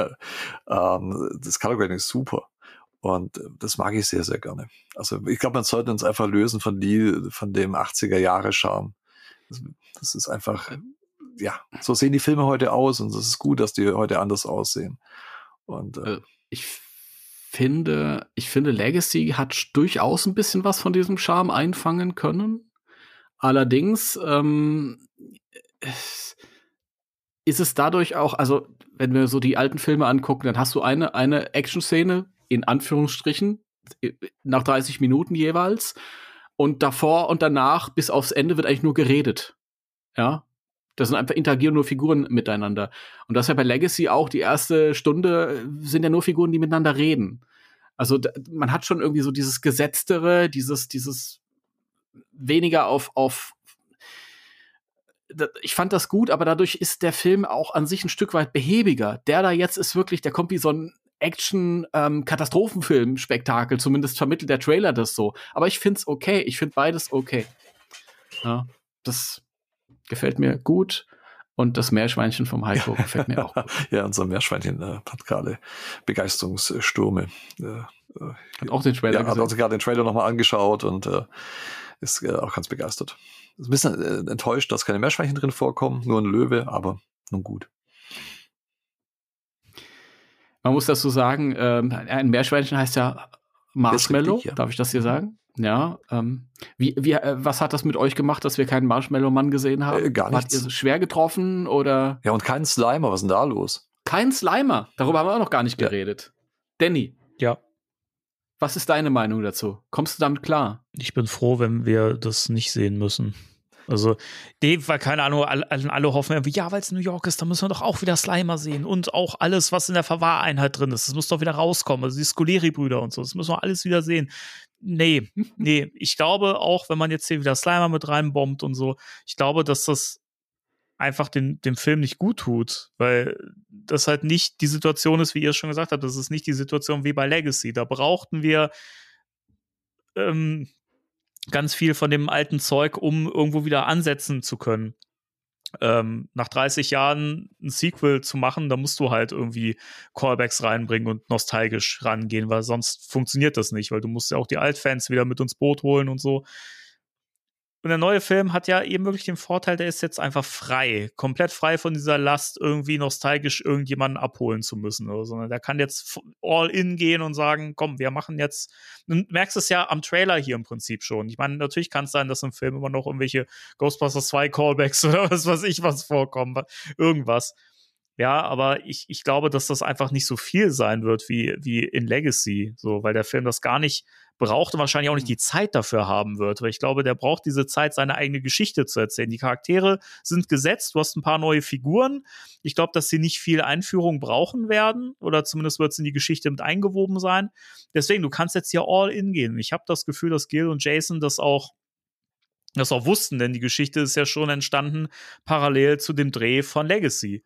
Das Color Grading ist super. Und das mag ich sehr, sehr gerne. Also ich glaube, man sollte uns einfach lösen von dem 80er-Jahre-Charme. Das ist einfach, ja, so sehen die Filme heute aus und es ist gut, dass die heute anders aussehen. Und ich finde, Legacy hat durchaus ein bisschen was von diesem Charme einfangen können. Allerdings ist es dadurch auch, also wenn wir so die alten Filme angucken, dann hast du eine Action-Szene, in Anführungsstrichen, nach 30 Minuten jeweils. Und davor und danach bis aufs Ende wird eigentlich nur geredet. Ja. Das sind einfach interagieren nur Figuren miteinander. Und das ist ja bei Legacy auch, die erste Stunde sind ja nur Figuren, die miteinander reden. Also man hat schon irgendwie so dieses Gesetztere, dieses weniger auf ich fand das gut, aber dadurch ist der Film auch an sich ein Stück weit behäbiger. Der da jetzt ist wirklich, der kommt wie so ein Action-Katastrophenfilm-Spektakel, zumindest vermittelt der Trailer das so. Aber ich find's okay, ich find beides okay. Ja, das gefällt mir gut. Und das Meerschweinchen vom Heiko gefällt mir auch gut. Ja, unser Meerschweinchen hat gerade Begeisterungsstürme. Hat auch den Trailer gesehen. Hat also gerade den Trailer nochmal angeschaut und ist auch ganz begeistert. Ist ein bisschen enttäuscht, dass keine Meerschweinchen drin vorkommen, nur ein Löwe, aber nun gut. Man muss das so sagen, ein Meerschweinchen heißt ja Marshmallow, richtig, ja. Darf ich das hier sagen? Ja. Was hat das mit euch gemacht, dass wir keinen Marshmallow-Mann gesehen haben? Gar nichts. Wart ihr schwer getroffen oder? Ja, und keinen Slimer, was ist denn da los? Kein Slimer, darüber haben wir auch noch gar nicht geredet. Danny. Ja. Was ist deine Meinung dazu? Kommst du damit klar? Ich bin froh, wenn wir das nicht sehen müssen. Also, weil keine Ahnung, alle hoffen irgendwie, ja, weil es New York ist, da müssen wir doch auch wieder Slimer sehen und auch alles, was in der Verwahreinheit drin ist, das muss doch wieder rauskommen, also die Scoleri-Brüder und so, das müssen wir alles wieder sehen. Nee, ich glaube auch, wenn man jetzt hier wieder Slimer mit reinbombt und so, ich glaube, dass das einfach dem Film nicht gut tut, weil das halt nicht die Situation ist, wie ihr es schon gesagt habt, das ist nicht die Situation wie bei Legacy, da brauchten wir ganz viel von dem alten Zeug, um irgendwo wieder ansetzen zu können. Nach 30 Jahren ein Sequel zu machen, da musst du halt irgendwie Callbacks reinbringen und nostalgisch rangehen, weil sonst funktioniert das nicht, weil du musst ja auch die Altfans wieder mit ins Boot holen und so. Und der neue Film hat ja eben wirklich den Vorteil, der ist jetzt einfach frei, komplett frei von dieser Last, irgendwie nostalgisch irgendjemanden abholen zu müssen oder so, sondern der kann jetzt all in gehen und sagen, komm, wir machen jetzt, du merkst es ja am Trailer hier im Prinzip schon. Ich meine, natürlich kann es sein, dass im Film immer noch irgendwelche Ghostbusters 2 Callbacks oder was weiß ich was vorkommen, irgendwas. Ja, aber ich glaube, dass das einfach nicht so viel sein wird wie in Legacy, so, weil der Film das gar nicht braucht und wahrscheinlich auch nicht die Zeit dafür haben wird, weil ich glaube, der braucht diese Zeit, seine eigene Geschichte zu erzählen. Die Charaktere sind gesetzt, du hast ein paar neue Figuren. Ich glaube, dass sie nicht viel Einführung brauchen werden oder zumindest wird es in die Geschichte mit eingewoben sein. Deswegen, du kannst jetzt hier all in gehen. Ich habe das Gefühl, dass Gil und Jason das auch wussten, denn die Geschichte ist ja schon entstanden parallel zu dem Dreh von Legacy.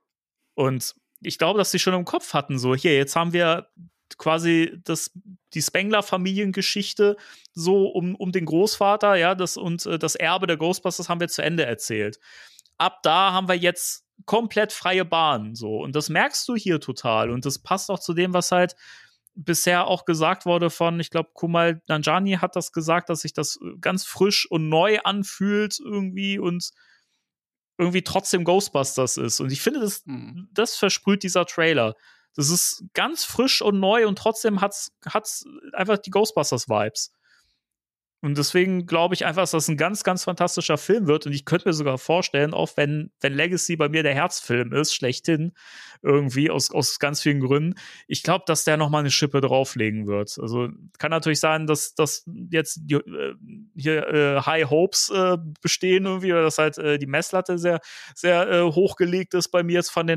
Und ich glaube, dass sie schon im Kopf hatten, so, hier, jetzt haben wir quasi die Spengler-Familiengeschichte so um den Großvater, ja, das Erbe der Ghostbusters haben wir zu Ende erzählt. Ab da haben wir jetzt komplett freie Bahn, so. Und das merkst du hier total. Und das passt auch zu dem, was halt bisher auch gesagt wurde von, ich glaube, Kumail Nanjiani hat das gesagt, dass sich das ganz frisch und neu anfühlt irgendwie und irgendwie trotzdem Ghostbusters ist. Und ich finde, das versprüht dieser Trailer. Das ist ganz frisch und neu und trotzdem hat's einfach die Ghostbusters-Vibes. Und deswegen glaube ich einfach, dass das ein ganz, ganz fantastischer Film wird. Und ich könnte mir sogar vorstellen, auch wenn Legacy bei mir der Herzfilm ist, schlechthin, irgendwie aus ganz vielen Gründen, ich glaube, dass der nochmal eine Schippe drauflegen wird. Also kann natürlich sein, dass jetzt hier High Hopes bestehen irgendwie, oder dass halt die Messlatte sehr, sehr hochgelegt ist bei mir jetzt von den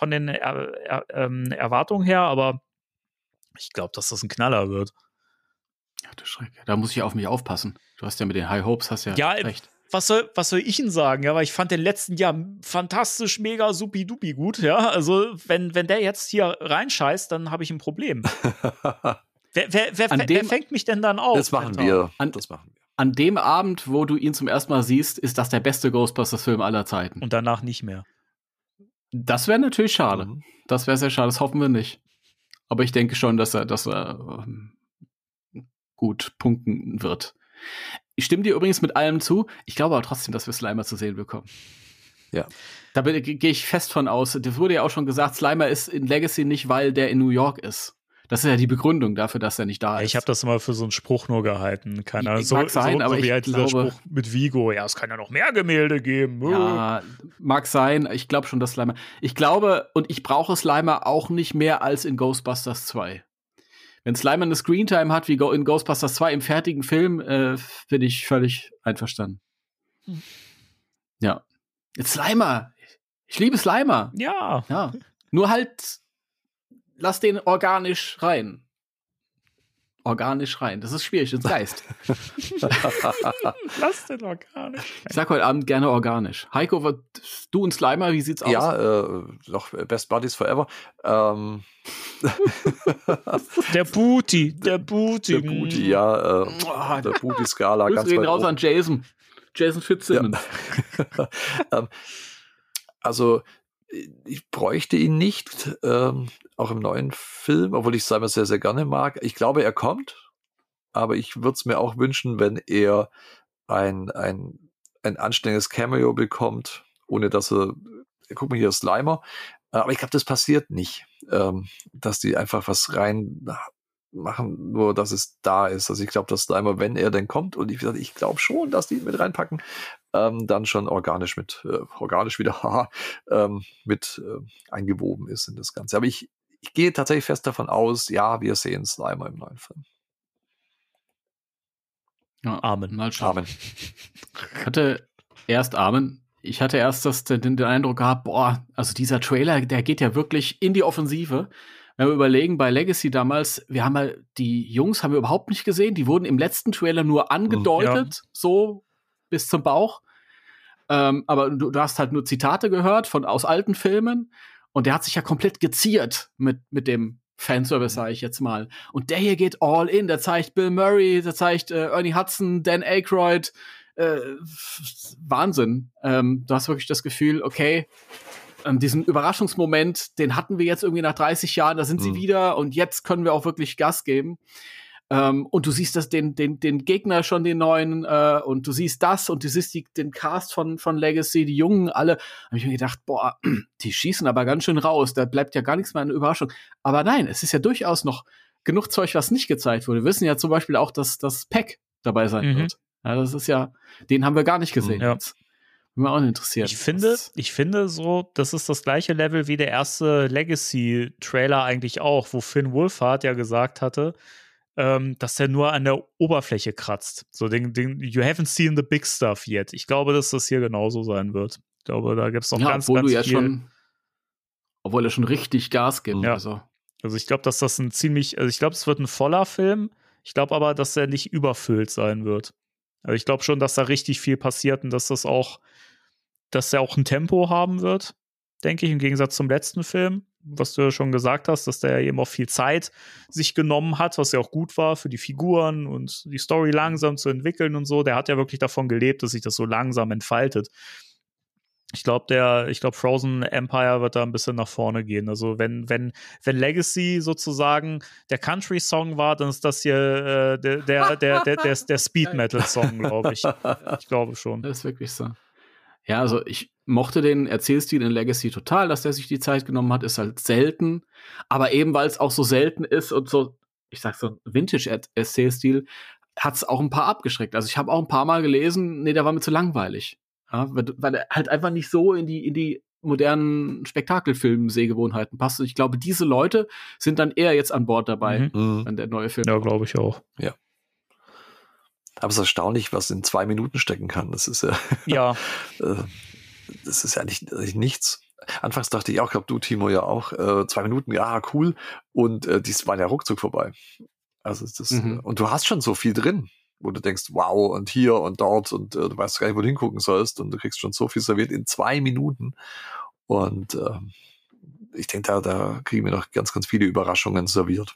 Erwartungen her. Aber ich glaube, dass das ein Knaller wird. Ja, du Schreck. Da muss ich auf mich aufpassen. Du hast ja mit den High Hopes, hast ja recht. Was soll ich Ihnen sagen? Ja, weil ich fand den letzten Jahr fantastisch, mega supi-dupi gut, ja. Also, wenn der jetzt hier reinscheißt, dann habe ich ein Problem. Wer fängt mich denn dann auf? Das machen wir. An dem Abend, wo du ihn zum ersten Mal siehst, ist das der beste Ghostbusters-Film aller Zeiten. Und danach nicht mehr. Das wäre natürlich schade. Das wäre sehr schade, das hoffen wir nicht. Aber ich denke schon, dass er gut punkten wird. Ich stimme dir übrigens mit allem zu. Ich glaube aber trotzdem, dass wir Slimer zu sehen bekommen. Ja. Da gehe ich fest von aus. Das wurde ja auch schon gesagt, Slimer ist in Legacy nicht, weil der in New York ist. Das ist ja die Begründung dafür, dass er nicht da ist. Ich habe das immer für so einen Spruch nur gehalten. Keine Ahnung. Mag sein, aber wie ich halt glaube, dieser Spruch mit Vigo. Ja, es kann ja noch mehr Gemälde geben. Ja, mag sein. Ich glaube schon, dass Slimer. Ich glaube, und ich brauche Slimer auch nicht mehr als in Ghostbusters 2. Wenn Slimer eine Screentime hat wie in Ghostbusters 2 im fertigen Film, bin ich völlig einverstanden. Ja. Jetzt Slimer. Ich liebe Slimer. Ja. Nur halt, lass den organisch rein. Das ist schwierig, ins Geist. Lass den organisch. Ich sag heute Abend gerne organisch. Heiko, du und Slimer, wie sieht's aus? Ja, doch Best Buddies Forever. Der Booty, ja. Der Booty-Skala. Grüße gehen raus an Jason Fitzsimmons. Ja. Also, ich bräuchte ihn nicht, auch im neuen Film, obwohl ich Slimer sehr, sehr gerne mag. Ich glaube, er kommt, aber ich würde es mir auch wünschen, wenn er ein anständiges Cameo bekommt, ohne dass guck mal, hier ist Slimer. Aber ich glaube, das passiert nicht, dass die einfach was rein machen, nur dass es da ist. Also ich glaube, dass Slimer, wenn er denn kommt, und ich glaube schon, dass die ihn mit reinpacken, dann schon organisch wieder mit eingewoben ist in das Ganze. Aber ich gehe tatsächlich fest davon aus, ja, wir sehen Slimer im neuen Film. Ja, Amen. Mal schauen. Amen. Ich hatte erst den Eindruck gehabt, also dieser Trailer, der geht ja wirklich in die Offensive. Wenn wir überlegen, bei Legacy damals, die Jungs haben wir überhaupt nicht gesehen, die wurden im letzten Trailer nur angedeutet, so bis zum Bauch. Aber du hast halt nur Zitate gehört aus alten Filmen und der hat sich ja komplett geziert mit dem Fanservice, sage ich jetzt mal. Und der hier geht all in, der zeigt Bill Murray, der zeigt Ernie Hudson, Dan Aykroyd, Wahnsinn. Du hast wirklich das Gefühl, okay, diesen Überraschungsmoment, den hatten wir jetzt irgendwie nach 30 Jahren, da sind sie wieder und jetzt können wir auch wirklich Gas geben. Und du siehst den Gegner schon, den neuen, und du siehst das und du siehst den Cast von Legacy, die Jungen, alle. Habe ich mir gedacht, die schießen aber ganz schön raus, da bleibt ja gar nichts mehr an Überraschung. Aber nein, es ist ja durchaus noch genug Zeug, was nicht gezeigt wurde. Wir wissen ja zum Beispiel auch, dass das Peck dabei sein wird. Ja, das ist ja, den haben wir gar nicht gesehen. Ja. Jetzt. Würde mich auch interessieren. Ich finde so, das ist das gleiche Level wie der erste Legacy-Trailer eigentlich auch, wo Finn Wolfhard ja gesagt hatte, dass er nur an der Oberfläche kratzt. So you haven't seen the big stuff yet. Ich glaube, dass das hier genauso sein wird. Ich glaube, da gibt es noch ganz viel. Obwohl er schon richtig Gas gibt. Ja. Also ich glaube, dass das es wird ein voller Film. Ich glaube aber, dass er nicht überfüllt sein wird. Also ich glaube schon, dass da richtig viel passiert und dass er auch ein Tempo haben wird, denke ich, im Gegensatz zum letzten Film, was du ja schon gesagt hast, dass der eben auch viel Zeit sich genommen hat, was ja auch gut war für die Figuren und die Story langsam zu entwickeln und so. Der hat ja wirklich davon gelebt, dass sich das so langsam entfaltet. Ich glaube, Frozen Empire wird da ein bisschen nach vorne gehen. Also wenn Legacy sozusagen der Country-Song war, dann ist das hier der Speed-Metal-Song, glaube ich. Ich glaube schon. Das ist wirklich so. Ja, also ich mochte den Erzählstil in Legacy total, dass der sich die Zeit genommen hat, ist halt selten. Aber eben, weil es auch so selten ist und so, ich sag so, Vintage-Erzählstil, hat es auch ein paar abgeschreckt. Also ich habe auch ein paar Mal gelesen, der war mir zu langweilig. Ja, weil er halt einfach nicht so in die modernen Spektakelfilm-Sehgewohnheiten passt. Und ich glaube, diese Leute sind dann eher jetzt an Bord dabei, wenn der neue Film kommt. Ja, glaube ich auch. Ja. Aber es ist erstaunlich, was in 2 Minuten stecken kann. Das ist ja. Das ist ja nichts. Anfangs dachte ich auch, glaube du, Timo, ja auch, 2 Minuten, ja, cool. Und die waren ja ruckzuck vorbei. Also und du hast schon so viel drin, wo du denkst, wow, und hier und dort und du weißt gar nicht, wo du hingucken sollst und du kriegst schon so viel serviert in 2 Minuten. Und ich denke, da kriegen wir noch ganz, ganz viele Überraschungen serviert.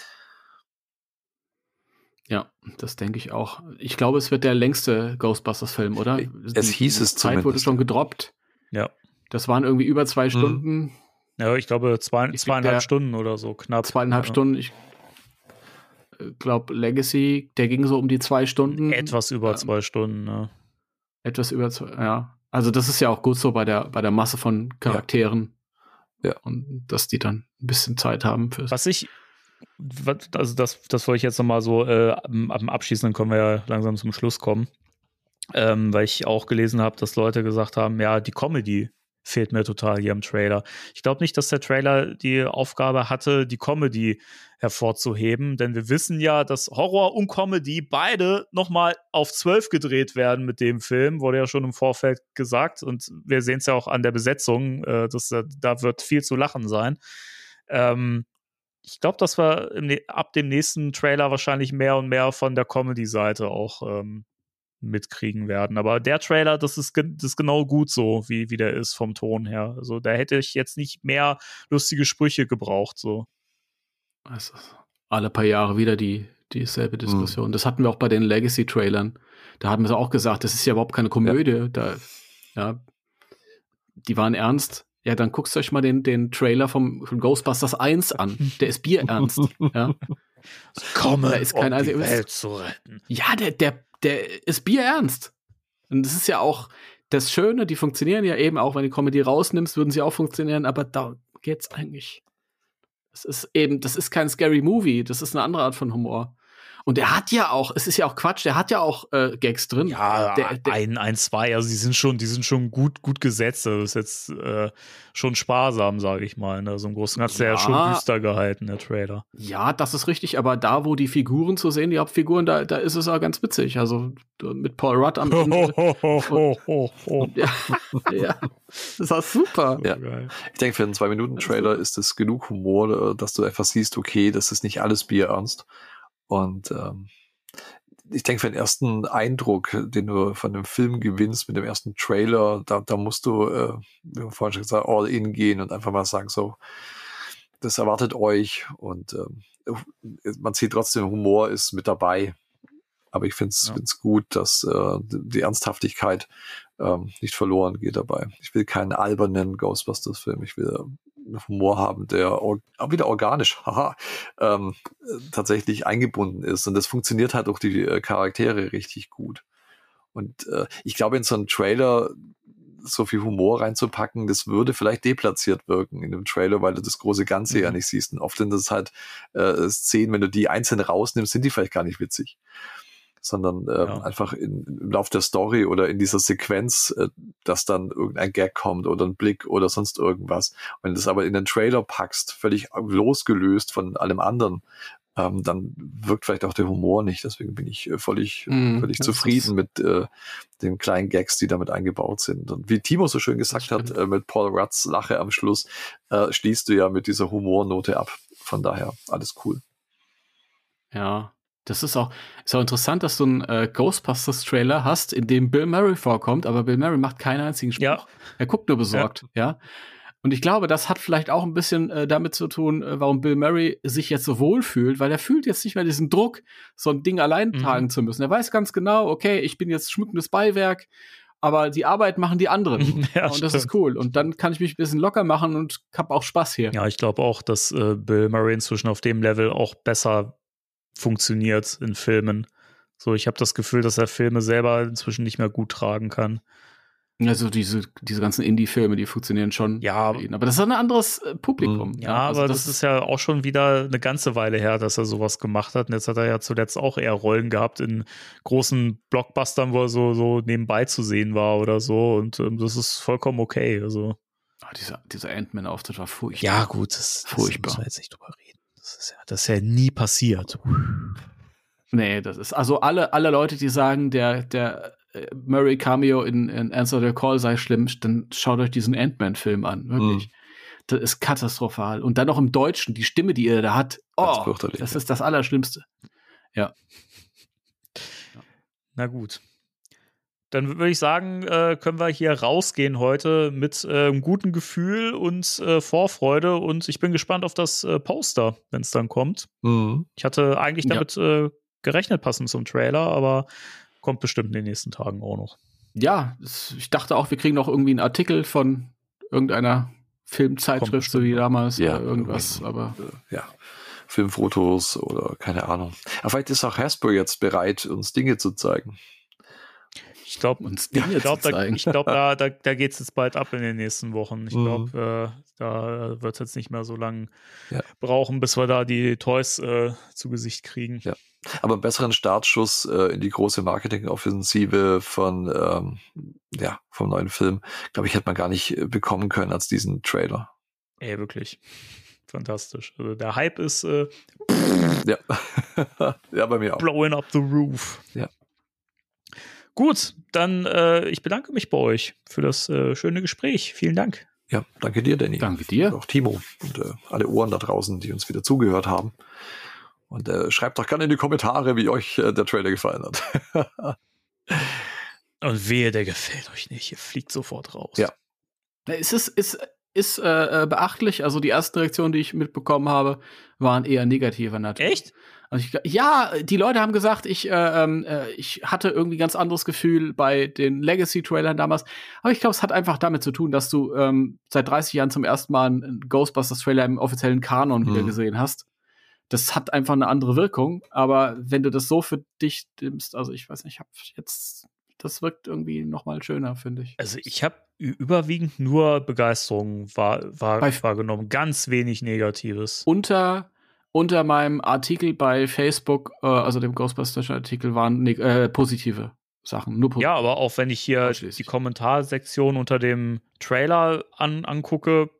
Ja, das denke ich auch. Ich glaube, es wird der längste Ghostbusters-Film, oder? Es hieß es zumindest. Die Zeit wurde schon gedroppt. Ja. Das waren irgendwie über 2 Stunden. Ja, ich glaube 2,5 Stunden oder so, knapp. 2,5 Stunden. Ich glaube, Legacy, der ging so um die 2 Stunden. Etwas über 2 Stunden, ne? Etwas über 2, ja. Also das ist ja auch gut so bei der Masse von Charakteren. Ja. Und dass die dann ein bisschen Zeit haben fürs. Also das wollte ich jetzt nochmal so am Abschließen, dann können wir ja langsam zum Schluss kommen. Weil ich auch gelesen habe, dass Leute gesagt haben, ja, die Comedy fehlt mir total hier im Trailer. Ich glaube nicht, dass der Trailer die Aufgabe hatte, die Comedy hervorzuheben, denn wir wissen ja, dass Horror und Comedy beide nochmal auf 12 gedreht werden mit dem Film, wurde ja schon im Vorfeld gesagt und wir sehen es ja auch an der Besetzung, da wird viel zu lachen sein. Ich glaube, dass wir ab dem nächsten Trailer wahrscheinlich mehr und mehr von der Comedy-Seite auch mitkriegen werden. Aber der Trailer, das ist genau gut so, wie der ist vom Ton her. Also da hätte ich jetzt nicht mehr lustige Sprüche gebraucht. So. Also alle paar Jahre wieder dieselbe Diskussion. Das hatten wir auch bei den Legacy-Trailern. Da haben wir auch gesagt, das ist ja überhaupt keine Komödie. Die waren ernst. Ja, dann guckst du euch mal den Trailer von Ghostbusters 1 an. Der ist bierernst. Ja. Komme, da ist kein um die Welt zu retten. Ja, der ist bierernst. Und das ist ja auch das Schöne, die funktionieren ja eben auch, wenn du Comedy rausnimmst, würden sie auch funktionieren, aber da geht's eigentlich. Das ist kein Scary Movie, das ist eine andere Art von Humor. Und er hat ja auch, es ist ja auch Quatsch, der hat ja auch Gags drin. Ja, ein, zwei, also die sind schon gut gesetzt. Das ist jetzt schon sparsam, sage ich mal. Ne? So im Großen und Ganzen ja schon düster gehalten, der Trailer. Ja, das ist richtig, aber da, wo die Figuren zu sehen, die Hauptfiguren, da ist es auch ganz witzig. Also mit Paul Rudd am Ende. Ja, das war super. Ja. Ich denke, für einen 2-Minuten-Trailer ist das genug Humor, dass du einfach siehst, okay, das ist nicht alles bierernst. Und ich denke, für den ersten Eindruck, den du von dem Film gewinnst mit dem ersten Trailer, da musst du, wie wir vorhin schon gesagt, all in gehen und einfach mal sagen, so, das erwartet euch. Und man sieht trotzdem, Humor ist mit dabei. Aber ich finde es gut, dass die Ernsthaftigkeit nicht verloren geht dabei. Ich will keinen albernen Ghostbusters-Film. Ich will Humor haben, der auch wieder organisch tatsächlich eingebunden ist. Und das funktioniert halt auch die Charaktere richtig gut. Und ich glaube, in so einen Trailer so viel Humor reinzupacken, das würde vielleicht deplatziert wirken in dem Trailer, weil du das große Ganze ja nicht siehst. Und oft sind das halt Szenen, wenn du die einzeln rausnimmst, sind die vielleicht gar nicht witzig. Sondern einfach im Lauf der Story oder in dieser Sequenz, dass dann irgendein Gag kommt oder ein Blick oder sonst irgendwas. Wenn du das aber in den Trailer packst, völlig losgelöst von allem anderen, dann wirkt vielleicht auch der Humor nicht. Deswegen bin ich völlig zufrieden mit den kleinen Gags, die damit eingebaut sind. Und wie Timo so schön gesagt hat, mit Paul Rudds Lache am Schluss, schließt du ja mit dieser Humornote ab. Von daher alles cool. Ja. Das ist auch interessant, dass du einen Ghostbusters-Trailer hast, in dem Bill Murray vorkommt, aber Bill Murray macht keinen einzigen Spruch. Ja. Er guckt nur besorgt, ja. Und ich glaube, das hat vielleicht auch ein bisschen damit zu tun, warum Bill Murray sich jetzt so wohl fühlt, weil er fühlt jetzt nicht mehr diesen Druck, so ein Ding allein tragen zu müssen. Er weiß ganz genau, okay, ich bin jetzt schmückendes Beiwerk, aber die Arbeit machen die anderen. Ja, und das ist cool. Und dann kann ich mich ein bisschen locker machen und hab auch Spaß hier. Ja, ich glaube auch, dass Bill Murray inzwischen auf dem Level auch besser funktioniert in Filmen. So, ich habe das Gefühl, dass er Filme selber inzwischen nicht mehr gut tragen kann. Also diese ganzen Indie-Filme, die funktionieren schon. Ja, aber das ist ein anderes Publikum. Ja, also aber das ist ja auch schon wieder eine ganze Weile her, dass er sowas gemacht hat. Und jetzt hat er ja zuletzt auch eher Rollen gehabt in großen Blockbustern, wo er so nebenbei zu sehen war oder so. Und das ist vollkommen okay. Also. Dieser Ant-Man-Auftritt war furchtbar. Ja, gut, das müssen wir jetzt nicht drüber reden. Das ist ja nie passiert. Nee, das ist also alle Leute, die sagen, der Murray Cameo in Answer the Call sei schlimm, dann schaut euch diesen Ant-Man-Film an, wirklich. Das ist katastrophal. Und dann noch im Deutschen, die Stimme, die er da hat, das ist das Allerschlimmste. Ja. Na gut. Dann würde ich sagen, können wir hier rausgehen heute mit einem guten Gefühl und Vorfreude. Und ich bin gespannt auf das Poster, wenn es dann kommt. Ich hatte eigentlich damit gerechnet, passend zum Trailer, aber kommt bestimmt in den nächsten Tagen auch noch. Ja, ich dachte auch, wir kriegen noch irgendwie einen Artikel von irgendeiner Filmzeitschrift, so wie damals oder irgendwas. Aber Filmfotos oder keine Ahnung. Aber vielleicht ist auch Hasbro jetzt bereit, uns Dinge zu zeigen. Ich glaube, da geht es jetzt bald ab in den nächsten Wochen. Ich glaube, da wird es jetzt nicht mehr so lange brauchen, bis wir da die Toys zu Gesicht kriegen. Ja. Aber einen besseren Startschuss in die große Marketingoffensive vom neuen Film, glaube ich, hätte man gar nicht bekommen können als diesen Trailer. Ey, wirklich. Fantastisch. Also der Hype ist ja, bei mir auch. Blowing up the roof. Ja. Gut, dann ich bedanke mich bei euch für das schöne Gespräch. Vielen Dank. Ja, danke dir, Danny. Danke dir. Und auch Timo und alle Ohren da draußen, die uns wieder zugehört haben. Und schreibt doch gerne in die Kommentare, wie euch der Trailer gefallen hat. Und wehe, der gefällt euch nicht. Ihr fliegt sofort raus. Ja. Es ist beachtlich. Also die ersten Reaktionen, die ich mitbekommen habe, waren eher negativer Natur. Echt? Also die Leute haben gesagt, ich hatte irgendwie ganz anderes Gefühl bei den Legacy-Trailern damals. Aber ich glaube, es hat einfach damit zu tun, dass du seit 30 Jahren zum ersten Mal einen Ghostbusters-Trailer im offiziellen Kanon wieder gesehen hast. Das hat einfach eine andere Wirkung. Aber wenn du das so für dich nimmst, also ich weiß nicht, das wirkt irgendwie noch mal schöner, finde ich. Also ich habe überwiegend nur Begeisterung wahrgenommen. Ganz wenig Negatives. Unter unter meinem Artikel bei Facebook, also dem Ghostbusters-Artikel, waren positive Sachen. Nur ja, aber auch wenn ich hier die Kommentarsektion unter dem Trailer angucke,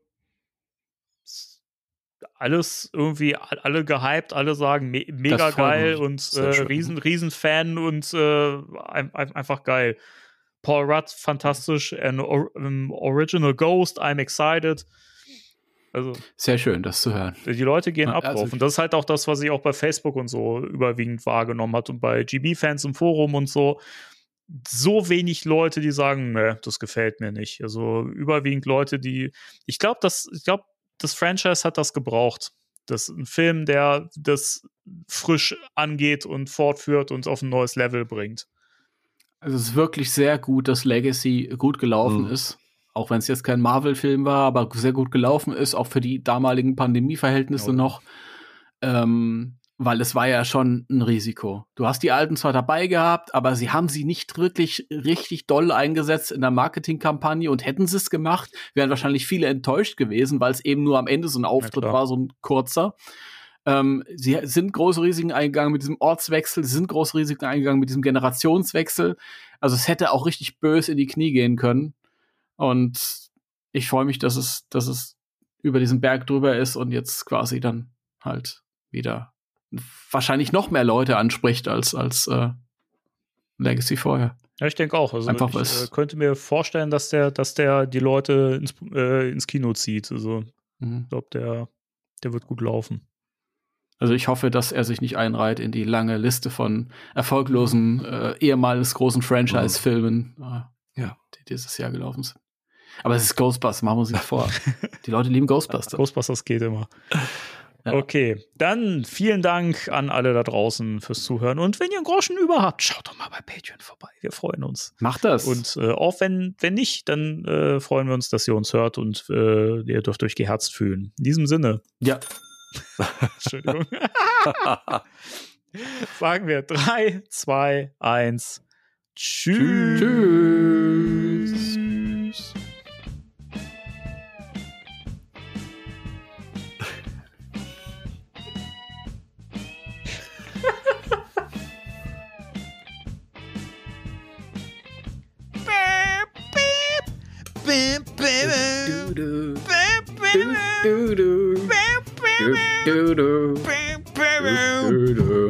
alles irgendwie, alle gehypt, alle sagen mega geil und Riesenfan und einfach geil. Paul Rudd, fantastisch, an Original Ghost, I'm excited. Also, sehr schön, das zu hören. Die Leute gehen ab drauf. Und das ist halt auch das, was ich auch bei Facebook und so überwiegend wahrgenommen habe und bei GB-Fans im Forum und so. So wenig Leute, die sagen, ne, das gefällt mir nicht. Also überwiegend Leute, die ich glaube, das Franchise hat das gebraucht. Das ist ein Film, der das frisch angeht und fortführt und auf ein neues Level bringt. Also es ist wirklich sehr gut, dass Legacy gut gelaufen ist. Auch wenn es jetzt kein Marvel-Film war, aber sehr gut gelaufen ist, auch für die damaligen Pandemieverhältnisse noch. Weil es war ja schon ein Risiko. Du hast die Alten zwar dabei gehabt, aber sie haben sie nicht wirklich richtig doll eingesetzt in der Marketingkampagne, und hätten sie es gemacht, wären wahrscheinlich viele enttäuscht gewesen, weil es eben nur am Ende so ein Auftritt war, so ein kurzer. Sie sind große Risiken eingegangen mit diesem Ortswechsel, sie sind große Risiken eingegangen mit diesem Generationswechsel. Also es hätte auch richtig böse in die Knie gehen können. Und ich freue mich, dass es über diesen Berg drüber ist und jetzt quasi dann halt wieder wahrscheinlich noch mehr Leute anspricht als Legacy vorher. Ja, ich denke auch. Also einfach ich könnte mir vorstellen, dass der die Leute ins Kino zieht. Also ich glaube, der wird gut laufen. Also ich hoffe, dass er sich nicht einreiht in die lange Liste von erfolglosen ehemals großen Franchise-Filmen, die dieses Jahr gelaufen sind. Aber es ist Ghostbusters, machen wir uns nicht vor. Die Leute lieben Ghostbusters. Ghostbusters geht immer. Ja. Okay, dann vielen Dank an alle da draußen fürs Zuhören. Und wenn ihr einen Groschen über habt, schaut doch mal bei Patreon vorbei. Wir freuen uns. Macht das. Und auch wenn nicht, dann freuen wir uns, dass ihr uns hört und ihr dürft euch geherzt fühlen. In diesem Sinne. Ja. Entschuldigung. Sagen wir 3, 2, 1. Tschüss. Tschüss.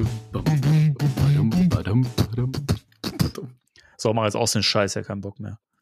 So, mach jetzt aus den Scheiß, ja, keinen Bock mehr.